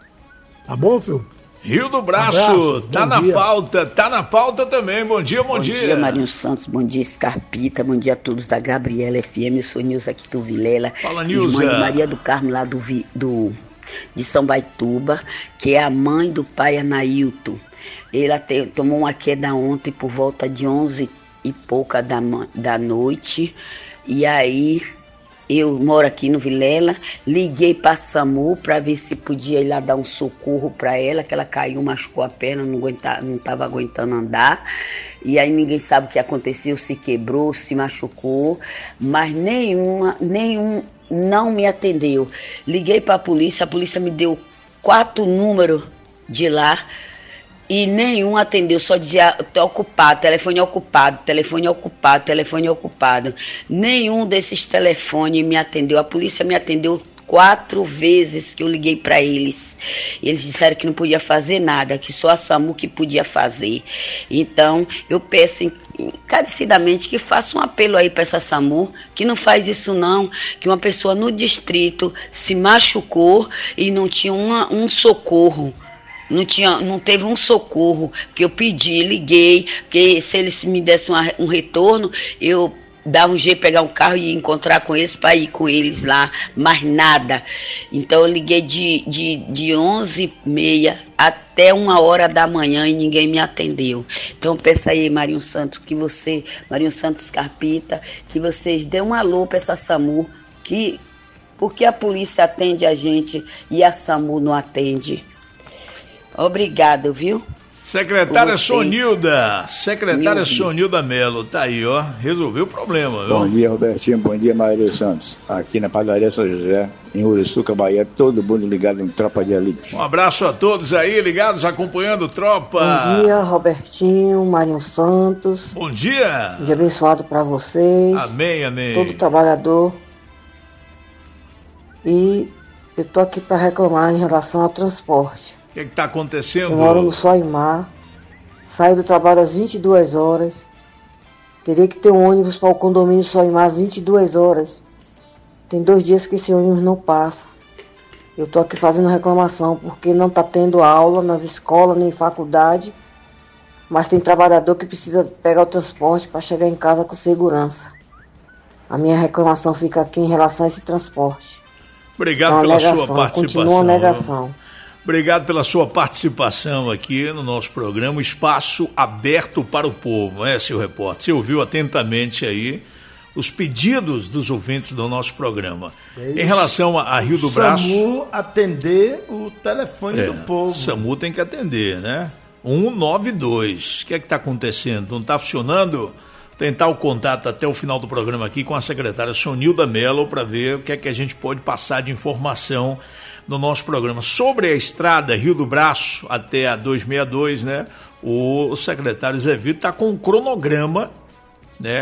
[SPEAKER 18] Tá bom, filho?
[SPEAKER 3] Rio do Braço,
[SPEAKER 18] Abraço,
[SPEAKER 3] tá na
[SPEAKER 18] dia.
[SPEAKER 3] pauta, tá na pauta também. Bom dia, bom,
[SPEAKER 14] Bom
[SPEAKER 3] dia.
[SPEAKER 14] dia, Marinho Santos, bom dia, Escarpita, bom dia a todos da Gabriela F M, eu sou Nilza aqui do Vilela.
[SPEAKER 3] Fala, Nilza.
[SPEAKER 14] Irmã de Maria do Carmo, lá do, Vi- do, de São Baituba, que é a mãe do pai Anailton. Ela te, tomou uma queda ontem por volta de onze e pouca da, ma- da noite, e aí... Eu moro aqui no Vilela, liguei para a SAMU para ver se podia ir lá dar um socorro para ela, que ela caiu, machucou a perna, não aguentava, não estava aguentando andar. E aí ninguém sabe o que aconteceu, se quebrou, se machucou, mas nenhuma, nenhum não me atendeu. Liguei para a polícia, a polícia me deu quatro números de lá, e nenhum atendeu, só dizia tô ocupado, telefone ocupado, telefone ocupado, telefone ocupado. Nenhum desses telefones me atendeu. A polícia me atendeu quatro vezes que eu liguei para eles. Eles disseram que não podia fazer nada, que só a SAMU que podia fazer. Então, eu peço encarecidamente que faça um apelo aí para essa SAMU, que não faz isso não, que uma pessoa no distrito se machucou e não tinha uma, um socorro. Não, tinha, não teve um socorro que eu pedi, liguei, porque se eles me dessem uma, um retorno, eu dava um jeito de pegar um carro e ir encontrar com eles para ir com eles lá, mas nada. Então eu liguei de, de, de onze e meia até uma hora da manhã e ninguém me atendeu. Então peço aí, Marinho Santos, que você, Marinho Santos Carpita, que vocês dêem um alô para essa SAMU, que, porque a polícia atende a gente e a SAMU não atende. Obrigado, viu?
[SPEAKER 3] Secretária Sonilda, secretária Sonilda Melo, tá aí, ó, resolveu o problema, viu?
[SPEAKER 19] Bom dia, Robertinho, bom dia, Maria Santos. Aqui na padaria São José, em Uriçuca, Bahia, todo mundo ligado em Tropa de Elite.
[SPEAKER 3] Um abraço a todos aí, ligados, acompanhando Tropa.
[SPEAKER 20] Bom dia, Robertinho, Marinho Santos.
[SPEAKER 3] Bom dia.
[SPEAKER 20] Um dia abençoado para vocês.
[SPEAKER 3] Amém, amém.
[SPEAKER 20] Todo trabalhador. E eu tô aqui para reclamar em relação ao transporte.
[SPEAKER 3] O que está acontecendo?
[SPEAKER 20] Eu moro no Soimar, saio do trabalho às vinte e duas horas, teria que ter um ônibus para o condomínio Soimar às vinte e duas horas. Tem dois dias que esse ônibus não passa. Eu estou aqui fazendo reclamação porque não está tendo aula nas escolas nem faculdade, mas tem trabalhador que precisa pegar o transporte para chegar em casa com segurança. A minha reclamação fica aqui em relação a esse transporte.
[SPEAKER 3] Obrigado pela
[SPEAKER 20] negação,
[SPEAKER 3] sua participação.
[SPEAKER 20] Continua a negação.
[SPEAKER 3] Obrigado pela sua participação aqui no nosso programa, espaço aberto para o povo, né, seu repórter? Você ouviu atentamente aí os pedidos dos ouvintes do nosso programa. É em relação a, a Rio do Braço...
[SPEAKER 4] SAMU atender o telefone
[SPEAKER 3] é,
[SPEAKER 4] do povo.
[SPEAKER 3] SAMU tem que atender, né? um nove dois. O que é que está acontecendo? Não está funcionando? Tentar o contato até o final do programa aqui com a secretária Sonilda Melo para ver o que é que a gente pode passar de informação no nosso programa. Sobre a estrada Rio do Braço até a duzentos e sessenta e dois, né? O secretário Zé Vitor está com um cronograma, né?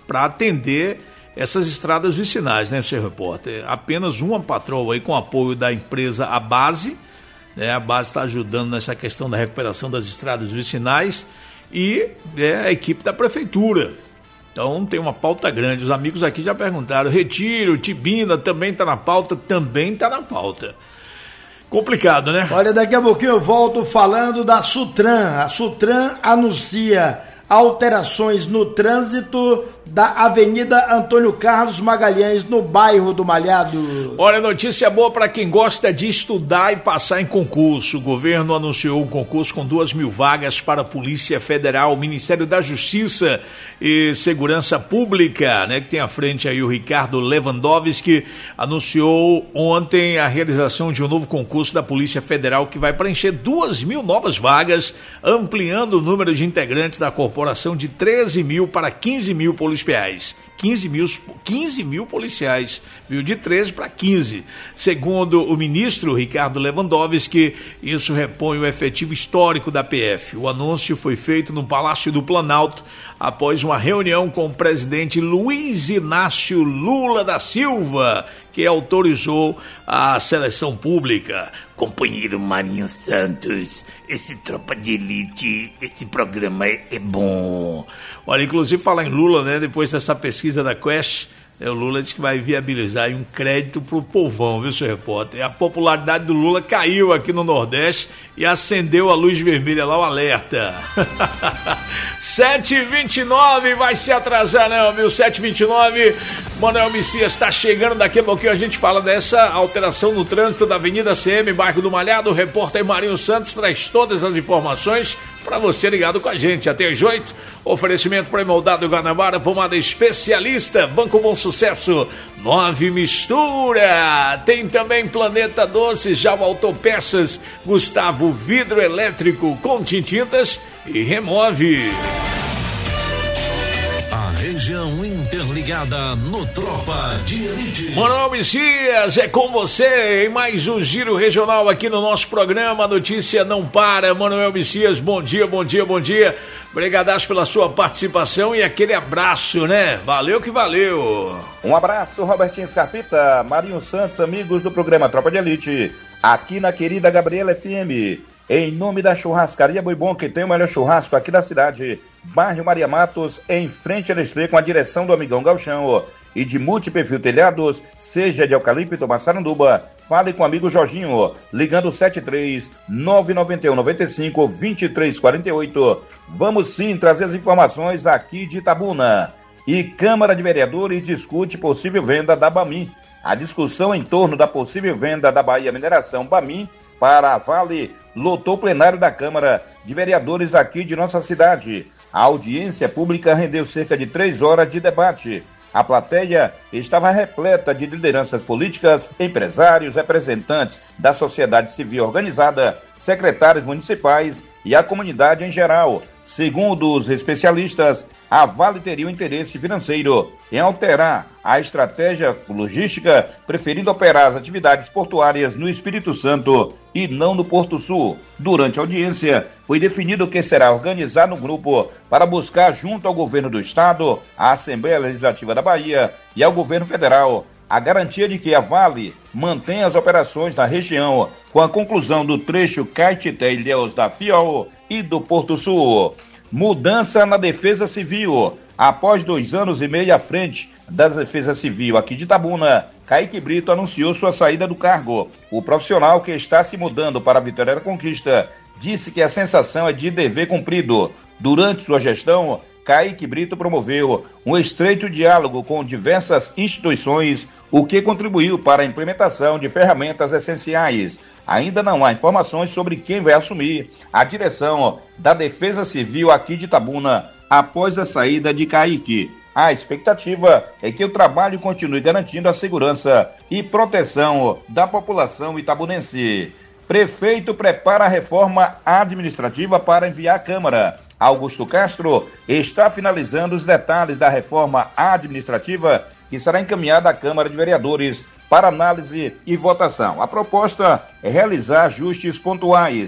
[SPEAKER 3] para atender essas estradas vicinais, né, senhor repórter? Apenas uma patroa aí com apoio da empresa A Base, né? A Base está ajudando nessa questão da recuperação das estradas vicinais e é, a equipe da prefeitura. Então tem uma pauta grande. Os amigos aqui já perguntaram, Retiro, Tibina também está na pauta? Também está na pauta. Complicado, né?
[SPEAKER 4] Olha, daqui a pouquinho eu volto falando da Sutran. A Sutran anuncia alterações no trânsito da Avenida Antônio Carlos Magalhães, no bairro do Malhado.
[SPEAKER 3] Olha, notícia boa para quem gosta de estudar e passar em concurso. O governo anunciou um concurso com duas mil vagas para a Polícia Federal, Ministério da Justiça e Segurança Pública, né? Que tem à frente aí o Ricardo Lewandowski, anunciou ontem a realização de um novo concurso da Polícia Federal que vai preencher duas mil novas vagas, ampliando o número de integrantes da corporação de treze mil para quinze mil policiais. quinze mil, quinze mil policiais, viu? De treze para quinze. Segundo o ministro Ricardo Lewandowski, isso repõe o efetivo histórico da P F. O anúncio foi feito no Palácio do Planalto após uma reunião com o presidente Luiz Inácio Lula da Silva, que autorizou a seleção pública. Companheiro Marinho Santos, esse Tropa de Elite, esse programa é, é bom. Olha, inclusive falar em Lula, né? Depois dessa pesquisa da Quest, o Lula disse que vai viabilizar aí um crédito pro povão, viu, seu repórter? A popularidade do Lula caiu aqui no Nordeste e acendeu a luz vermelha lá, o alerta. sete e vinte e nove, vai se atrasar não, viu? sete e vinte e nove, Manuel Messias está chegando, daqui a pouquinho a gente fala dessa alteração no trânsito da Avenida C M, bairro do Malhado. O repórter Marinho Santos traz todas as informações para você ligado com a gente. Até às oito, oferecimento para Moldado Guanabara, pomada especialista, Banco Bom Sucesso, Nove Mistura. Tem também Planeta Doces, Jalma Autopeças, Gustavo Vidro Elétrico, Conte Tintas e Remove.
[SPEAKER 1] A região interligada no Tropa de Elite.
[SPEAKER 3] Manuel Messias, é com você em mais um giro regional aqui no nosso programa. A notícia não para. Manuel Messias, bom dia, bom dia, bom dia. Obrigadaço pela sua participação e aquele abraço, né? Valeu que valeu.
[SPEAKER 21] Um abraço, Robertinho Scarpita, Marinho Santos, amigos do programa Tropa de Elite, aqui na querida Gabriela F M. Em nome da churrascaria Boi Bom, que tem o melhor churrasco aqui da cidade, bairro Maria Matos, em frente a Nestlé, com a direção do amigão Galchão. E de Multiperfil Telhados, seja de eucalipto ou Massaranduba, fale com o amigo Jorginho, ligando sete três nove nove um nove cinco dois três quatro oito. Vamos sim trazer as informações aqui de Itabuna. E Câmara de Vereadores discute possível venda da Bamin. A discussão em torno da possível venda da Bahia Mineração Bamin para a Vale lotou o plenário da Câmara de Vereadores aqui de nossa cidade. A audiência pública rendeu cerca de três horas de debate. A plateia estava repleta de lideranças políticas, empresários, representantes da sociedade civil organizada, secretários municipais e a comunidade em geral. Segundo os especialistas, a Vale teria um interesse financeiro em alterar a estratégia logística, preferindo operar as atividades portuárias no Espírito Santo e não no Porto Sul. Durante a audiência, foi definido que será organizado um grupo para buscar, junto ao governo do estado, à Assembleia Legislativa da Bahia e ao governo federal, a garantia de que a Vale mantenha as operações na região com a conclusão do trecho Caetité-Ilhéus da Fiol e do Porto Sul. Mudança na Defesa Civil. Após dois anos e meio à frente da Defesa Civil aqui de Itabuna, Kaique Brito anunciou sua saída do cargo. O profissional, que está se mudando para a Vitória da Conquista, disse que a sensação é de dever cumprido. Durante sua gestão, Kaique Brito promoveu um estreito diálogo com diversas instituições, o que contribuiu para a implementação de ferramentas essenciais. Ainda não há informações sobre quem vai assumir a direção da Defesa Civil aqui de Itabuna após a saída de Kaique. A expectativa é que o trabalho continue garantindo a segurança e proteção da população itabunense. Prefeito prepara a reforma administrativa para enviar à Câmara. Augusto Castro está finalizando os detalhes da reforma administrativa que será encaminhada à Câmara de Vereadores para análise e votação. A proposta é realizar ajustes pontuais,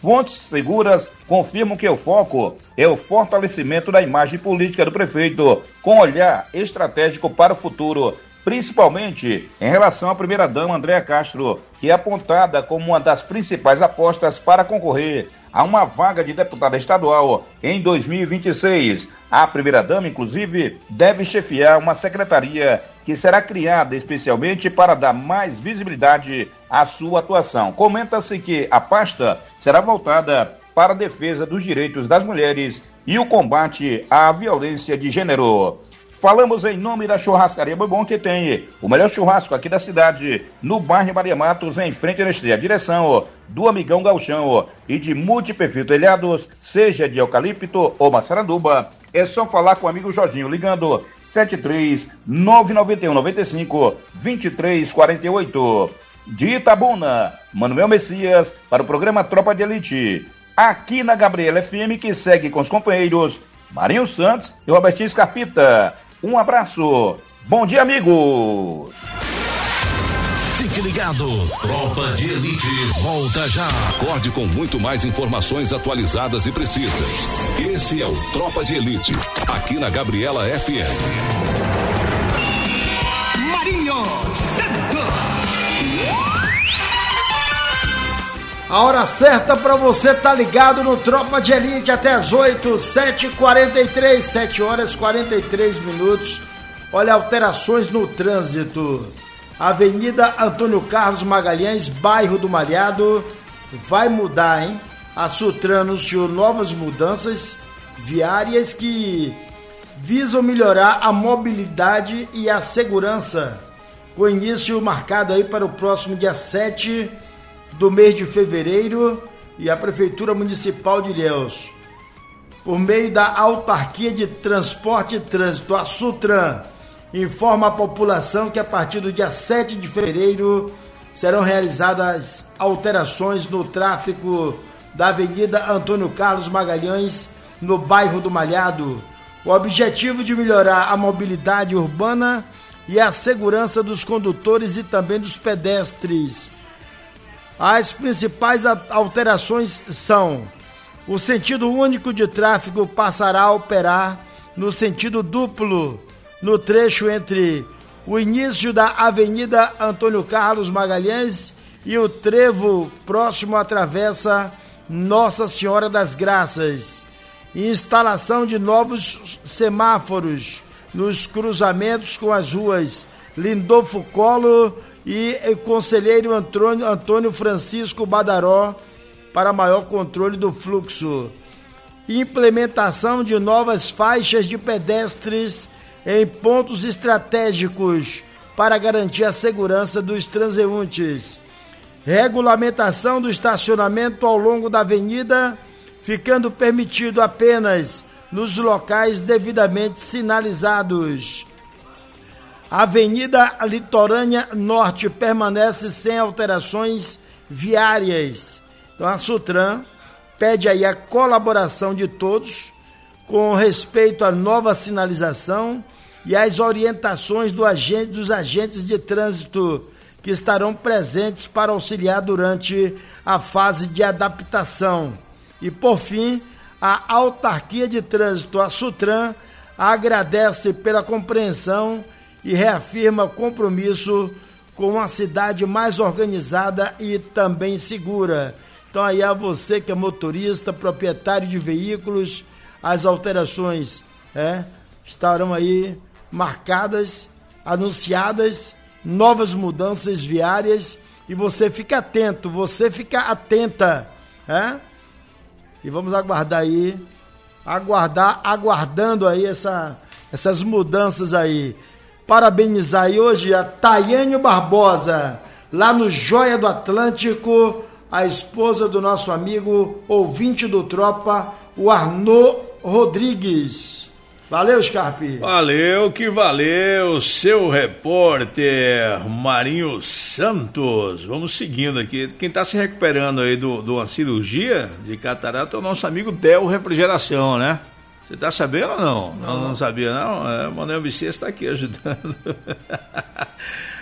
[SPEAKER 21] Fontes seguras confirmam que o foco é o fortalecimento da imagem política do prefeito, com olhar estratégico para o futuro, principalmente em relação à primeira-dama Andréa Castro, que é apontada como uma das principais apostas para concorrer a uma vaga de deputada estadual em dois mil e vinte e seis. A primeira-dama, inclusive, deve chefiar uma secretaria que será criada especialmente para dar mais visibilidade à sua atuação. Comenta-se que a pasta será voltada para a defesa dos direitos das mulheres e o combate à violência de gênero. Falamos em nome da Churrascaria Boi Bom, que tem o melhor churrasco aqui da cidade, no bairro Maria Matos, em frente à Nestlé. A direção do Amigão Gauchão e de Multiperfil Telhados, seja de eucalipto ou maçaranduba, é só falar com o amigo Jorginho, ligando sete três nove nove um nove cinco dois três quatro oito. De Itabuna, Manuel Messias, para o programa Tropa de Elite, aqui na Gabriela F M, que segue com os companheiros Marinho Santos e Robertinho Scarpita. Um abraço. Bom dia, amigos.
[SPEAKER 1] Fique ligado. Tropa de Elite volta já.
[SPEAKER 9] Acorde com muito mais informações atualizadas e precisas. Esse é o Tropa de Elite, aqui na Gabriela F M.
[SPEAKER 4] Marinho Santos. A hora certa para você tá ligado no Tropa de Elite até as oito, sete e quarenta e três, sete horas e quarenta e três minutos. Olha, alterações no trânsito. Avenida Antônio Carlos Magalhães, bairro do Malhado, vai mudar, hein? A Sutran anunciou novas mudanças viárias que visam melhorar a mobilidade e a segurança, com início marcado aí para o próximo dia sete do mês de fevereiro, e a Prefeitura Municipal de Ilhéus, por meio da Autarquia de Transporte e Trânsito, a Sutran, informa a população que a partir do dia sete de fevereiro serão realizadas alterações no tráfego da Avenida Antônio Carlos Magalhães, no bairro do Malhado. O objetivo de melhorar a mobilidade urbana e a segurança dos condutores e também dos pedestres. As principais alterações são: o sentido único de tráfego passará a operar no sentido duplo no trecho entre o início da Avenida Antônio Carlos Magalhães e o trevo próximo à travessa Nossa Senhora das Graças. Instalação de novos semáforos nos cruzamentos com as ruas Lindolfo Collor e Conselheiro Antônio, Antônio Francisco Badaró, para maior controle do fluxo. Implementação de novas faixas de pedestres em pontos estratégicos para garantir a segurança dos transeuntes. Regulamentação do estacionamento ao longo da avenida, ficando permitido apenas nos locais devidamente sinalizados. A Avenida Litorânea Norte permanece sem alterações viárias. Então a Sutran pede aí a colaboração de todos com respeito à nova sinalização e às orientações do agente, dos agentes de trânsito que estarão presentes para auxiliar durante a fase de adaptação. E por fim, a Autarquia de Trânsito, a Sutran, agradece pela compreensão e reafirma compromisso com uma cidade mais organizada e também segura. Então aí a você que é motorista, proprietário de veículos, as alterações é, estarão aí marcadas, anunciadas, novas mudanças viárias, e você fica atento, você fica atenta, é? E vamos aguardar aí, aguardar, aguardando aí essa, essas mudanças aí. Parabenizar aí hoje a Tayane Barbosa, lá no Joia do Atlântico, a esposa do nosso amigo, ouvinte do Tropa, o Arnaud Rodrigues. Valeu, Scarpe.
[SPEAKER 3] Valeu, que valeu, seu repórter Marinho Santos. Vamos seguindo aqui. Quem está se recuperando aí de uma cirurgia de catarata é o nosso amigo Del Refrigeração, né? Você tá sabendo ou não? Não, não, não sabia, não? É, o Manuel Vicente está aqui ajudando.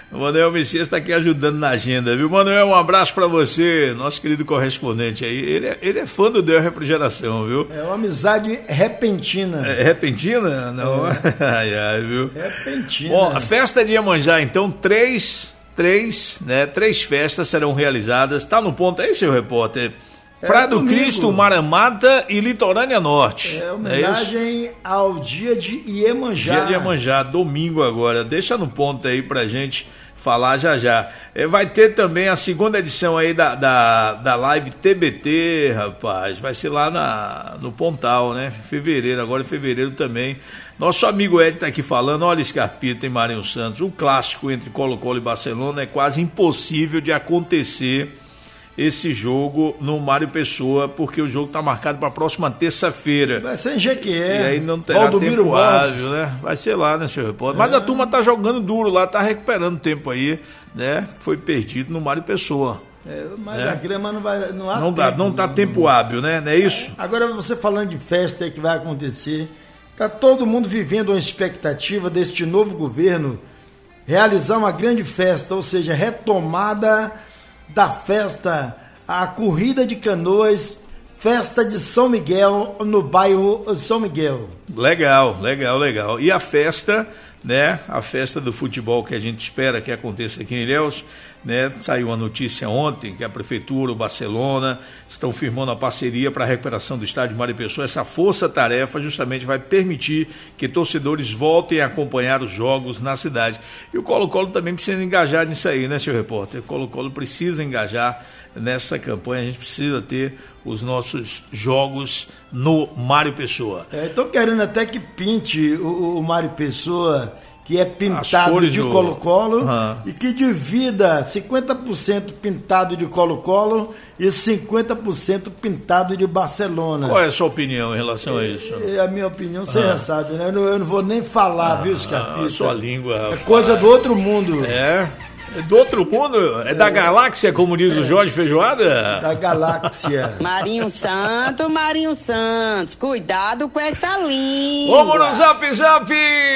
[SPEAKER 3] O Manuel Messias está aqui ajudando na agenda, viu? Manuel, um abraço para você, nosso querido correspondente aí. Ele é, ele é fã do Del Refrigeração, viu?
[SPEAKER 4] É uma amizade repentina.
[SPEAKER 3] É, repentina? Não. É. Ai, ai, viu?
[SPEAKER 4] Repentina.
[SPEAKER 3] Bom, a festa de Iemanjá, então, três, três, né? Três festas serão realizadas. Tá no ponto aí, seu repórter? É, Praia do domingo. Cristo, Maramata e Litorânea Norte.
[SPEAKER 4] É homenagem é ao dia de Iemanjá.
[SPEAKER 3] Dia de Iemanjá, domingo agora. Deixa no ponto aí pra gente falar já já. É, vai ter também a segunda edição aí da, da, da live T B T, rapaz. Vai ser lá na, no Pontal, né? Fevereiro, agora em fevereiro também. Nosso amigo Ed tá aqui falando, olha, Scarpita e Marinho Santos, um clássico entre Colo-Colo e Barcelona é quase impossível de acontecer esse jogo no Mário Pessoa, porque o jogo está marcado para a próxima terça-feira.
[SPEAKER 4] Vai ser em Jequié.
[SPEAKER 3] E aí não terá
[SPEAKER 4] Valdomiro
[SPEAKER 3] tempo hábil, né? Vai ser lá, né, senhor repórter? Mas é. A turma tá jogando duro lá, tá recuperando tempo aí, né? Foi perdido no Mário Pessoa.
[SPEAKER 4] É, mas
[SPEAKER 3] é.
[SPEAKER 4] a grama não vai. Não, há
[SPEAKER 3] não, dá, não tá tempo hábil, né? Não é isso?
[SPEAKER 4] Agora, você falando de festa aí que vai acontecer, tá todo mundo vivendo uma expectativa deste novo governo realizar uma grande festa, ou seja, retomada da festa, a corrida de canoas, festa de São Miguel, no bairro São Miguel.
[SPEAKER 3] Legal, legal, legal. E a festa, né, a festa do futebol que a gente espera que aconteça aqui em Ilhéus, né, saiu uma notícia ontem que a Prefeitura, o Barcelona, estão firmando a parceria para a recuperação do estádio Mário Pessoa. Essa força-tarefa justamente vai permitir que torcedores voltem a acompanhar os jogos na cidade. E o Colo-Colo também precisa engajar nisso aí, né, senhor repórter? O Colo-Colo precisa engajar nessa campanha, a gente precisa ter os nossos jogos no Mário Pessoa.
[SPEAKER 4] Estão é, querendo até que pinte o, o Mário Pessoa, que é pintado de do... Colo-Colo, uhum. e que divida cinquenta por cento pintado de Colo-Colo e cinquenta por cento pintado de Barcelona.
[SPEAKER 3] Qual é a sua opinião em relação a isso?
[SPEAKER 4] É, a minha opinião, você uhum. já sabe, né? Eu não, eu não vou nem falar, ah, viu, Scarpita?
[SPEAKER 3] A sua língua, rapaz.
[SPEAKER 4] É coisa do outro mundo.
[SPEAKER 3] É? É do outro mundo? É, é da galáxia, como diz o Jorge Feijoada?
[SPEAKER 4] Da galáxia.
[SPEAKER 6] Marinho Santos, Marinho Santos, cuidado com essa língua.
[SPEAKER 3] Vamos no Zap Zap!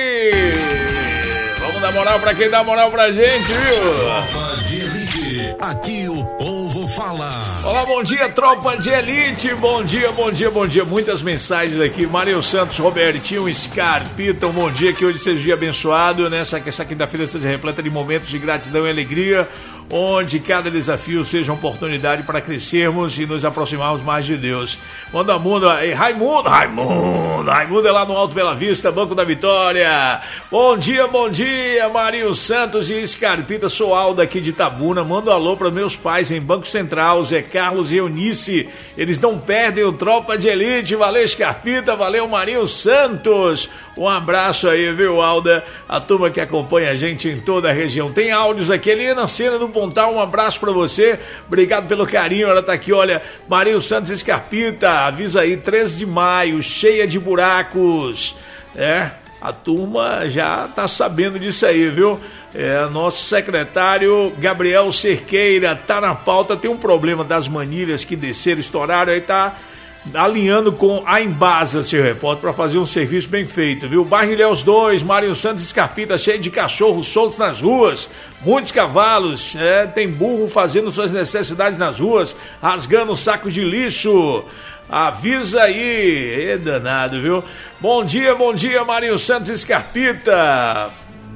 [SPEAKER 3] Vamos dar moral pra quem dá moral pra gente, viu?
[SPEAKER 1] Tropa de Elite, aqui o povo fala.
[SPEAKER 3] Olá, bom dia, Tropa de Elite, bom dia, bom dia, bom dia. Muitas mensagens aqui, Marinho Santos, Robertinho, Scarpita, um bom dia, que hoje seja um dia abençoado, né? Essa, essa quinta-feira seja repleta de momentos de gratidão e alegria, onde cada desafio seja uma oportunidade para crescermos e nos aproximarmos mais de Deus. Manda mundo aí, Raimundo, Raimundo, Raimundo é lá no Alto Bela Vista, Banco da Vitória. Bom dia, bom dia, Marinho Santos e Scarpita, sou Aldo aqui de Itabuna, mando um alô para meus pais em Banco Central, Zé Carlos e Eunice, eles não perdem o Tropa de Elite, valeu Scarpita, valeu Marinho Santos. Um abraço aí, viu, Alda? A turma que acompanha a gente em toda a região. Tem áudios aqui, Helena Cena do Pontal, um abraço pra você. Obrigado pelo carinho, ela tá aqui, olha, Marinho Santos Scarpita, avisa aí, treze de maio, cheia de buracos. É, a turma já tá sabendo disso aí, viu? É, nosso secretário Gabriel Cerqueira tá na pauta, tem um problema das manilhas que desceram, estouraram, aí tá alinhando com a Embasa, seu repórter, para fazer um serviço bem feito, viu? Bairro Ilhéus dois, Marinho Santos Scarpita, cheio de cachorros soltos nas ruas, muitos cavalos, é, tem burro fazendo suas necessidades nas ruas, rasgando sacos de lixo. Avisa aí, é danado, viu? Bom dia, bom dia, Marinho Santos Scarpita.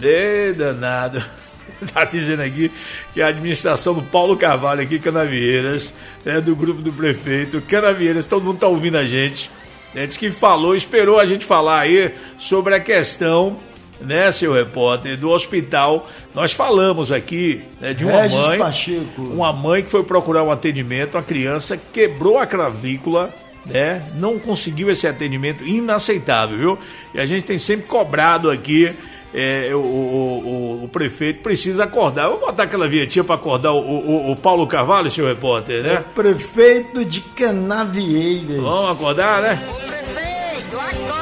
[SPEAKER 3] É danado. Tá dizendo aqui que a administração do Paulo Carvalho aqui, Canavieiras, né, do grupo do prefeito, Canavieiras, todo mundo tá ouvindo a gente, né, disse que falou, esperou a gente falar aí sobre a questão, né, seu repórter, do hospital. Nós falamos aqui, né, de uma
[SPEAKER 4] Regis
[SPEAKER 3] mãe,
[SPEAKER 4] Pacheco.
[SPEAKER 3] uma mãe que foi procurar um atendimento, a criança quebrou a clavícula, né, não conseguiu esse atendimento, inaceitável, viu? E a gente tem sempre cobrado aqui. É, o, o, o, o prefeito precisa acordar. Vou botar aquela vinhetinha para acordar o, o, o Paulo Carvalho, seu repórter, né?
[SPEAKER 4] É prefeito de Canavieiras.
[SPEAKER 3] Vamos acordar, né? O prefeito,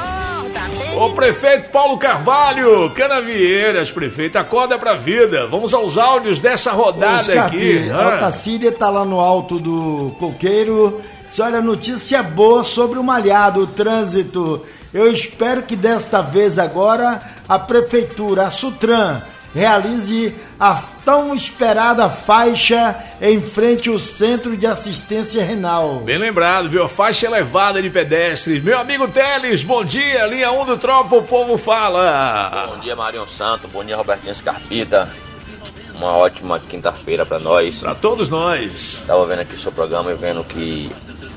[SPEAKER 3] acorda! O prefeito Paulo Carvalho, Canavieiras, prefeito, acorda pra vida. Vamos aos áudios dessa rodada. Ô, aqui.
[SPEAKER 4] A Tacília tá lá no alto do coqueiro. Se olha, notícia boa sobre o malhado, o trânsito. Eu espero que desta vez agora a prefeitura, a Sutran, realize a tão esperada faixa em frente ao Centro de Assistência Renal.
[SPEAKER 3] Bem lembrado, viu? Faixa elevada de pedestres. Meu amigo Teles, bom dia, linha um do Tropa, o povo fala.
[SPEAKER 7] Bom dia, Marinho Santo, bom dia, Robertinho Scarpita. Uma ótima quinta-feira para nós.
[SPEAKER 3] Para todos nós.
[SPEAKER 7] Estava vendo aqui o seu programa e vendo que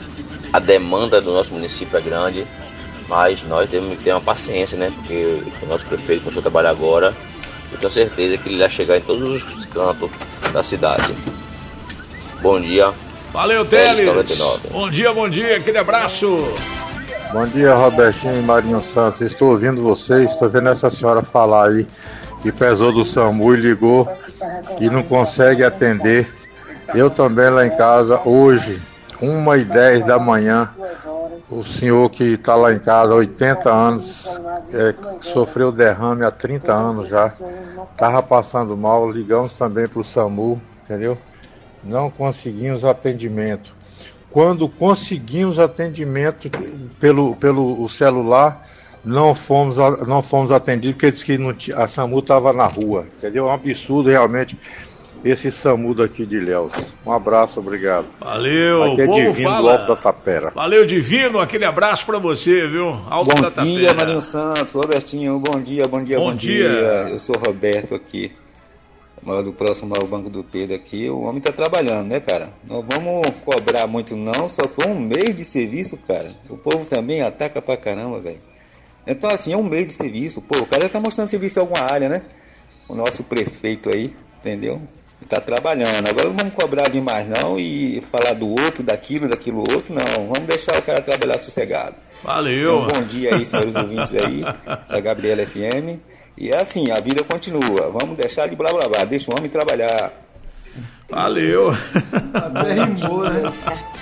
[SPEAKER 7] a demanda do nosso município é grande, mas nós temos que ter uma paciência, né? Porque o nosso prefeito começou a trabalhar agora. Eu tenho certeza que ele vai chegar em todos os cantos da cidade. Bom dia.
[SPEAKER 3] Valeu, Teles. Bom dia, bom dia. Aquele abraço.
[SPEAKER 22] Bom dia, Robertinho e Marinho Santos. Estou ouvindo vocês, estou vendo essa senhora falar aí que pesou do SAMU e ligou e não consegue atender. Eu também lá em casa, hoje, uma e dez da manhã, o senhor que está lá em casa, oitenta anos, é, sofreu derrame há trinta anos já, estava passando mal, ligamos também para o SAMU, entendeu? Não conseguimos atendimento. Quando conseguimos atendimento pelo, pelo o celular, não fomos, não fomos atendidos, porque disse que não tinha, a SAMU estava na rua, entendeu? É um absurdo realmente esse SAMU daqui de Ilhéus. Um abraço, obrigado.
[SPEAKER 3] Valeu,
[SPEAKER 22] aqui é
[SPEAKER 3] povo
[SPEAKER 22] Divino
[SPEAKER 3] fala.
[SPEAKER 22] do Alto da Tapera.
[SPEAKER 3] Valeu, Divino, aquele abraço pra você, viu? Alto
[SPEAKER 23] bom
[SPEAKER 3] da Tapera.
[SPEAKER 23] Bom dia, Marinho Santos, Robertinho, bom dia, bom dia, bom,
[SPEAKER 3] bom dia.
[SPEAKER 23] dia. Eu sou Roberto aqui, moro do próximo ao Banco do Pedro aqui. O homem tá trabalhando, né, cara? Não vamos cobrar muito não, só foi um mês de serviço, cara. O povo também ataca pra caramba, velho. Então, assim, é um mês de serviço. Pô, o cara já tá mostrando serviço em alguma área, né? O nosso prefeito aí, entendeu? Tá trabalhando. Agora não vamos cobrar demais, não, e falar do outro, daquilo, daquilo outro, não. Vamos deixar o cara trabalhar sossegado.
[SPEAKER 3] Valeu.
[SPEAKER 23] Então, bom dia aí, senhores ouvintes aí, da Gabriela F M. E é assim, a vida continua. Vamos deixar de blá blá blá. Deixa o homem trabalhar.
[SPEAKER 3] Valeu.
[SPEAKER 4] Até rimou, né?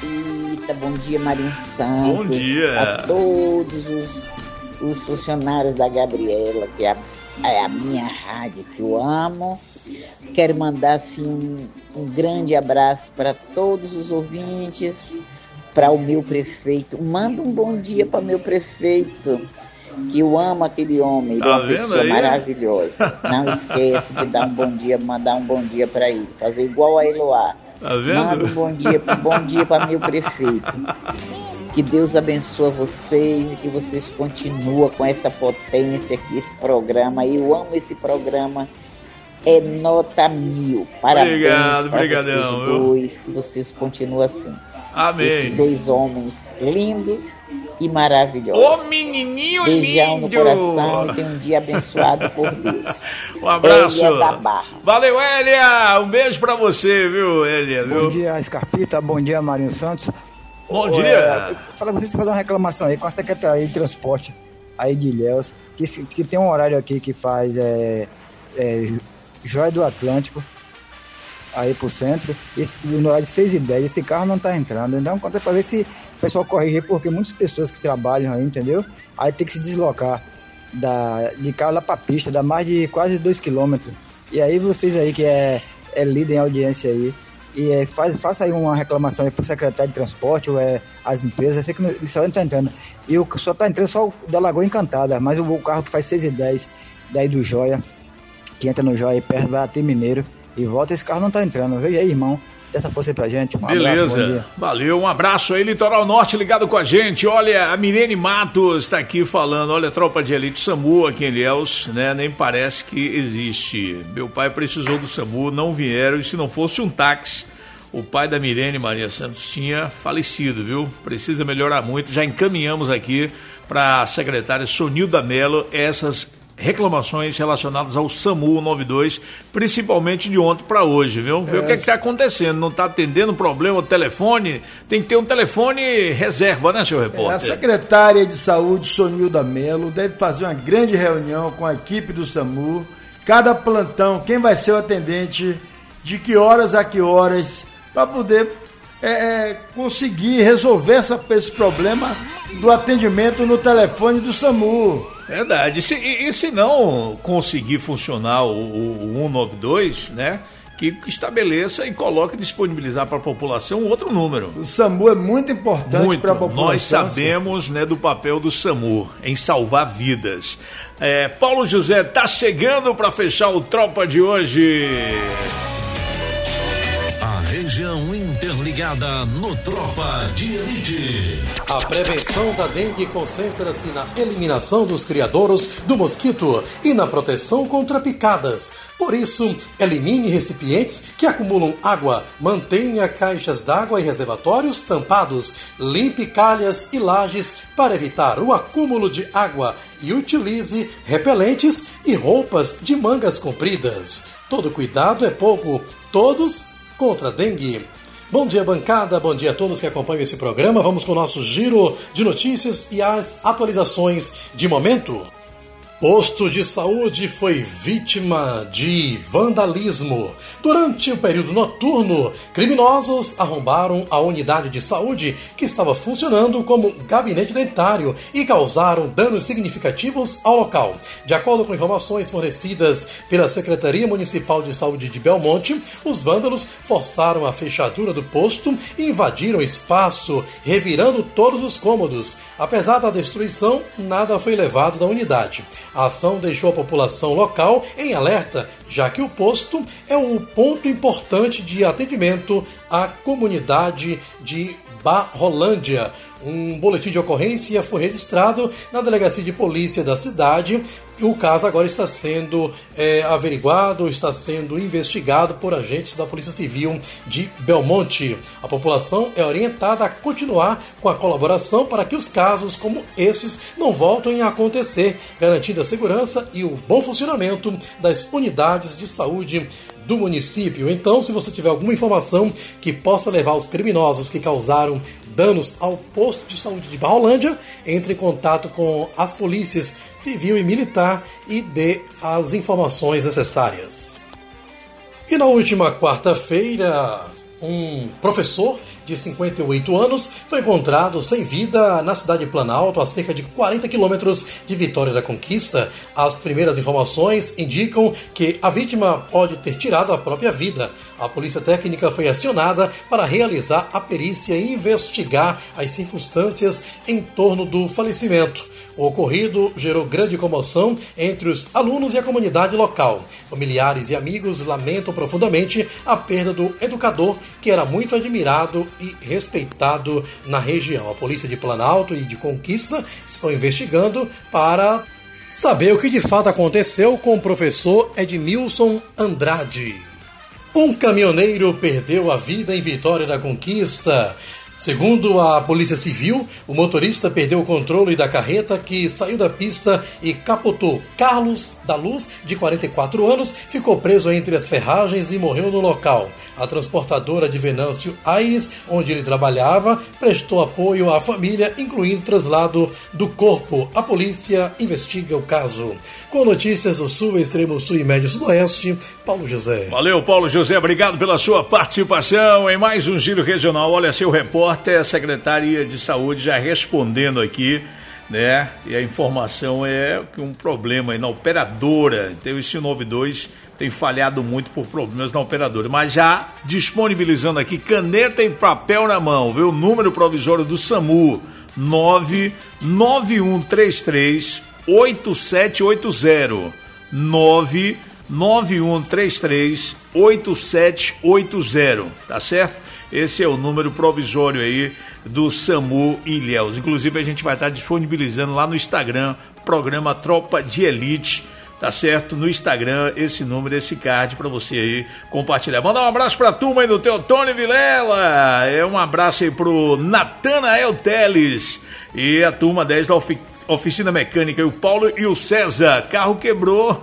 [SPEAKER 24] Bom dia, Marinho Santos.
[SPEAKER 3] Bom dia.
[SPEAKER 24] A todos os, os funcionários da Gabriela, que é a, é a minha rádio, que eu amo. Quero mandar assim, um, um grande abraço para todos os ouvintes, para o meu prefeito. Manda um bom dia para meu prefeito, que eu amo aquele homem, ele
[SPEAKER 3] tá
[SPEAKER 24] é uma pessoa
[SPEAKER 3] aí?
[SPEAKER 24] Maravilhosa. Não esquece de dar um bom dia, mandar um bom dia para ele, fazer igual a Eloá.
[SPEAKER 3] Tá vendo?
[SPEAKER 24] Manda um bom dia, um bom dia para meu prefeito. Que Deus abençoe vocês e que vocês continuem com essa potência aqui, esse programa. Eu amo esse programa. É nota mil. Parabéns.
[SPEAKER 3] Obrigado,
[SPEAKER 24] para
[SPEAKER 3] brigadão,
[SPEAKER 24] vocês dois, que vocês continuem assim.
[SPEAKER 3] Amém.
[SPEAKER 24] Esses dois homens lindos e maravilhosos.
[SPEAKER 3] Ô menininho
[SPEAKER 24] Beijão
[SPEAKER 3] lindo.
[SPEAKER 24] no coração e tenha um dia abençoado por Deus.
[SPEAKER 3] Um abraço.
[SPEAKER 24] Elia da Barra.
[SPEAKER 3] Valeu, Elia. Um beijo pra você, viu, Elia? Viu?
[SPEAKER 25] Bom dia, Scarpita. Bom dia, Marinho Santos.
[SPEAKER 3] Bom
[SPEAKER 25] Ô,
[SPEAKER 3] dia.
[SPEAKER 25] É, fala com vocês fazer uma reclamação aí com a Secretaria de Transporte aí de Ilhéus, que, que tem um horário aqui que faz é, é, Joia do Atlântico aí pro centro, esse, no horário de seis e dez, esse carro não tá entrando. Então conta pra ver se o pessoal corrige, porque muitas pessoas que trabalham aí, entendeu? Aí tem que se deslocar da, de carro lá pra pista, dá mais de quase dois quilômetros. E aí vocês aí que é, é líder em audiência aí, e é, faz, faça aí uma reclamação aí pro secretário de transporte ou é, as empresas. Eu sei que não, ele só não tá entrando. E o, só tá entrando só o da Lagoa Encantada, mas o, o carro que faz seis e dez daí do Joia, que entra no Joia perto, vai até Mineiro e volta, esse carro não tá entrando. Veja aí, irmão, dessa força aí pra gente. Um
[SPEAKER 3] Beleza,
[SPEAKER 24] abraço, bom dia.
[SPEAKER 3] Valeu, um abraço aí, Litoral Norte ligado com a gente. Olha, a Mirene Matos está aqui falando, olha, tropa de elite SAMU aqui em Ilhéus, né, nem parece que existe. Meu pai precisou do SAMU, não vieram, e se não fosse um táxi, o pai da Mirene Maria Santos tinha falecido, viu? Precisa melhorar muito, já encaminhamos aqui para a secretária Sonilda Mello essas reclamações relacionadas ao SAMU noventa e dois, principalmente de ontem para hoje, viu? Ver é. o que é está acontecendo, não está atendendo problema, o telefone, tem que ter um telefone reserva, né, senhor repórter?
[SPEAKER 4] É, a secretária de saúde, Sonilda Mello, deve fazer uma grande reunião com a equipe do SAMU, cada plantão, quem vai ser o atendente, de que horas a que horas, para poder é, é, conseguir resolver essa, esse problema do atendimento no telefone do SAMU.
[SPEAKER 3] Verdade, e se, e, e se não conseguir funcionar o, o, o cento e noventa e dois, né, que estabeleça e coloque disponibilizar para a população outro número.
[SPEAKER 4] O SAMU é muito importante para a população.
[SPEAKER 3] Nós sabemos, né, do papel do SAMU em salvar vidas. É, Paulo José tá chegando para fechar o Tropa de hoje.
[SPEAKER 1] A região interligada no Tropa de Elite.
[SPEAKER 5] A prevenção da dengue concentra-se na eliminação dos criadouros do mosquito e na proteção contra picadas. Por isso, elimine recipientes que acumulam água, mantenha caixas d'água e reservatórios tampados, limpe calhas e lajes para evitar o acúmulo de água e utilize repelentes e roupas de mangas compridas. Todo cuidado é pouco, todos contra a dengue. Bom dia, bancada, bom dia a todos que acompanham esse programa. Vamos com o nosso giro de notícias e as atualizações de momento. Posto de saúde foi vítima de vandalismo. Durante o período noturno, criminosos arrombaram a unidade de saúde que estava funcionando como gabinete dentário e causaram danos significativos ao local. De acordo com informações fornecidas pela Secretaria Municipal de Saúde de Belmonte, os vândalos forçaram a fechadura do posto e invadiram o espaço, revirando todos os cômodos. Apesar da destruição, nada foi levado da unidade. A ação deixou a população local em alerta, já que o posto é um ponto importante de atendimento à comunidade de Barrolândia. Um boletim de ocorrência foi registrado na delegacia de polícia da cidade. O caso agora está sendo é, averiguado, está sendo investigado por agentes da Polícia Civil de Belmonte. A população é orientada a continuar com a colaboração para que os casos como estes não voltem a acontecer, garantindo a segurança e o bom funcionamento das unidades de saúde do município. Então, se você tiver alguma informação que possa levar os criminosos que causaram danos ao posto de saúde de Barrolândia, entre em contato com as polícias civil e militar e dê as informações necessárias. E na última quarta-feira, um professor de cinquenta e oito anos foi encontrado sem vida na cidade de Planalto, a cerca de quarenta quilômetros de Vitória da Conquista. As primeiras informações indicam que a vítima pode ter tirado a própria vida. A polícia técnica foi acionada para realizar a perícia e investigar as circunstâncias em torno do falecimento. O ocorrido gerou grande comoção entre os alunos e a comunidade local. Familiares e amigos lamentam profundamente a perda do educador, que era muito admirado e respeitado na região. A polícia de Planalto e de Conquista estão investigando para saber o que de fato aconteceu com o professor Edmilson Andrade. Um caminhoneiro perdeu a vida em Vitória da Conquista. Segundo a Polícia Civil, o motorista perdeu o controle da carreta que saiu da pista e capotou. Carlos da Luz, de quarenta e quatro anos, ficou preso entre as ferragens e morreu no local. A transportadora de Venâncio Aires, onde ele trabalhava, prestou apoio à família, incluindo o traslado do corpo. A polícia investiga o caso. Com notícias do Sul, Extremo Sul e Médio Sudoeste, Paulo José.
[SPEAKER 3] Valeu, Paulo José, obrigado pela sua participação em mais um Giro Regional. Olha, seu repórter, a Secretaria de Saúde já respondendo aqui, né? E a informação é que um problema aí na operadora, então esse nove dois tem falhado muito por problemas na operadora, mas já disponibilizando aqui caneta e papel na mão, viu? O número provisório do SAMU, nove nove um três três oito sete oito zero, nove nove um três três oito sete oito zero, tá certo? Esse é o número provisório aí do SAMU Ilhéus. Inclusive a gente vai estar disponibilizando lá no Instagram, programa Tropa de Elite, tá certo? No Instagram, esse número, esse card para você aí compartilhar. Manda um abraço pra turma aí do Teotônio Vilela. É um abraço aí pro Natanael Teles e a turma dez da Ofi- Oficina Mecânica, o Paulo e o César. Carro quebrou,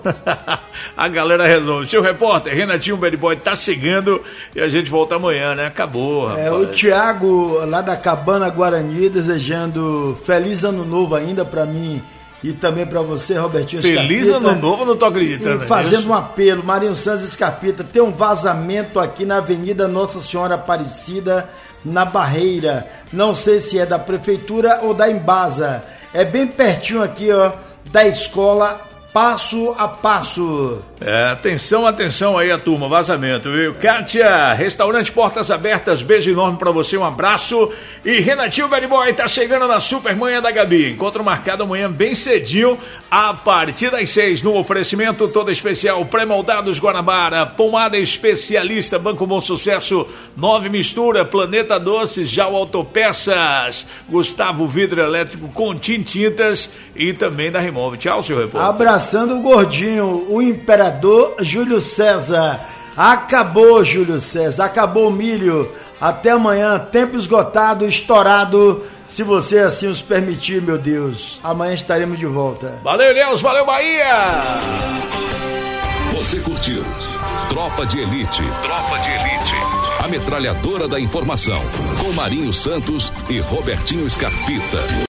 [SPEAKER 3] a galera resolve. Seu repórter, Renatinho Bad Boy, tá chegando e a gente volta amanhã, né? Acabou, rapaz.
[SPEAKER 4] É, o Thiago, lá da Cabana Guarani, desejando feliz ano novo ainda pra mim e também pra você, Robertinho
[SPEAKER 3] Feliz
[SPEAKER 4] Escarpita.
[SPEAKER 3] ano novo, não tô acreditando.
[SPEAKER 4] E fazendo um apelo, Marinho Santos Escarpita, tem um vazamento aqui na Avenida Nossa Senhora Aparecida, na Barreira. Não sei se é da Prefeitura ou da Embasa. É bem pertinho aqui, ó, da escola passo a passo.
[SPEAKER 3] É, atenção, atenção aí a turma, vazamento, viu? Kátia, restaurante Portas Abertas, beijo enorme pra você, um abraço. E Renatinho Bad Boy tá chegando na Supermanhã da Gabi. Encontro marcado amanhã bem cedinho, a partir das seis, no oferecimento todo especial, pré-moldados Guanabara, pomada especialista, Banco Bom Sucesso, Nove Mistura, Planeta Doces, Jau Autopeças, Gustavo Vidro Elétrico com Tintintas e também da Remove. Tchau, seu repórter.
[SPEAKER 4] Abraçando o gordinho, o imperador Júlio César. Acabou, Júlio César, acabou o milho. Até amanhã, tempo esgotado, estourado, se você assim os permitir, meu Deus. Amanhã estaremos de volta.
[SPEAKER 3] Valeu, Deus, valeu, Bahia!
[SPEAKER 9] Você curtiu Tropa de Elite. Tropa de Elite. A metralhadora da informação. Com Marinho Santos e Robertinho Scarpita.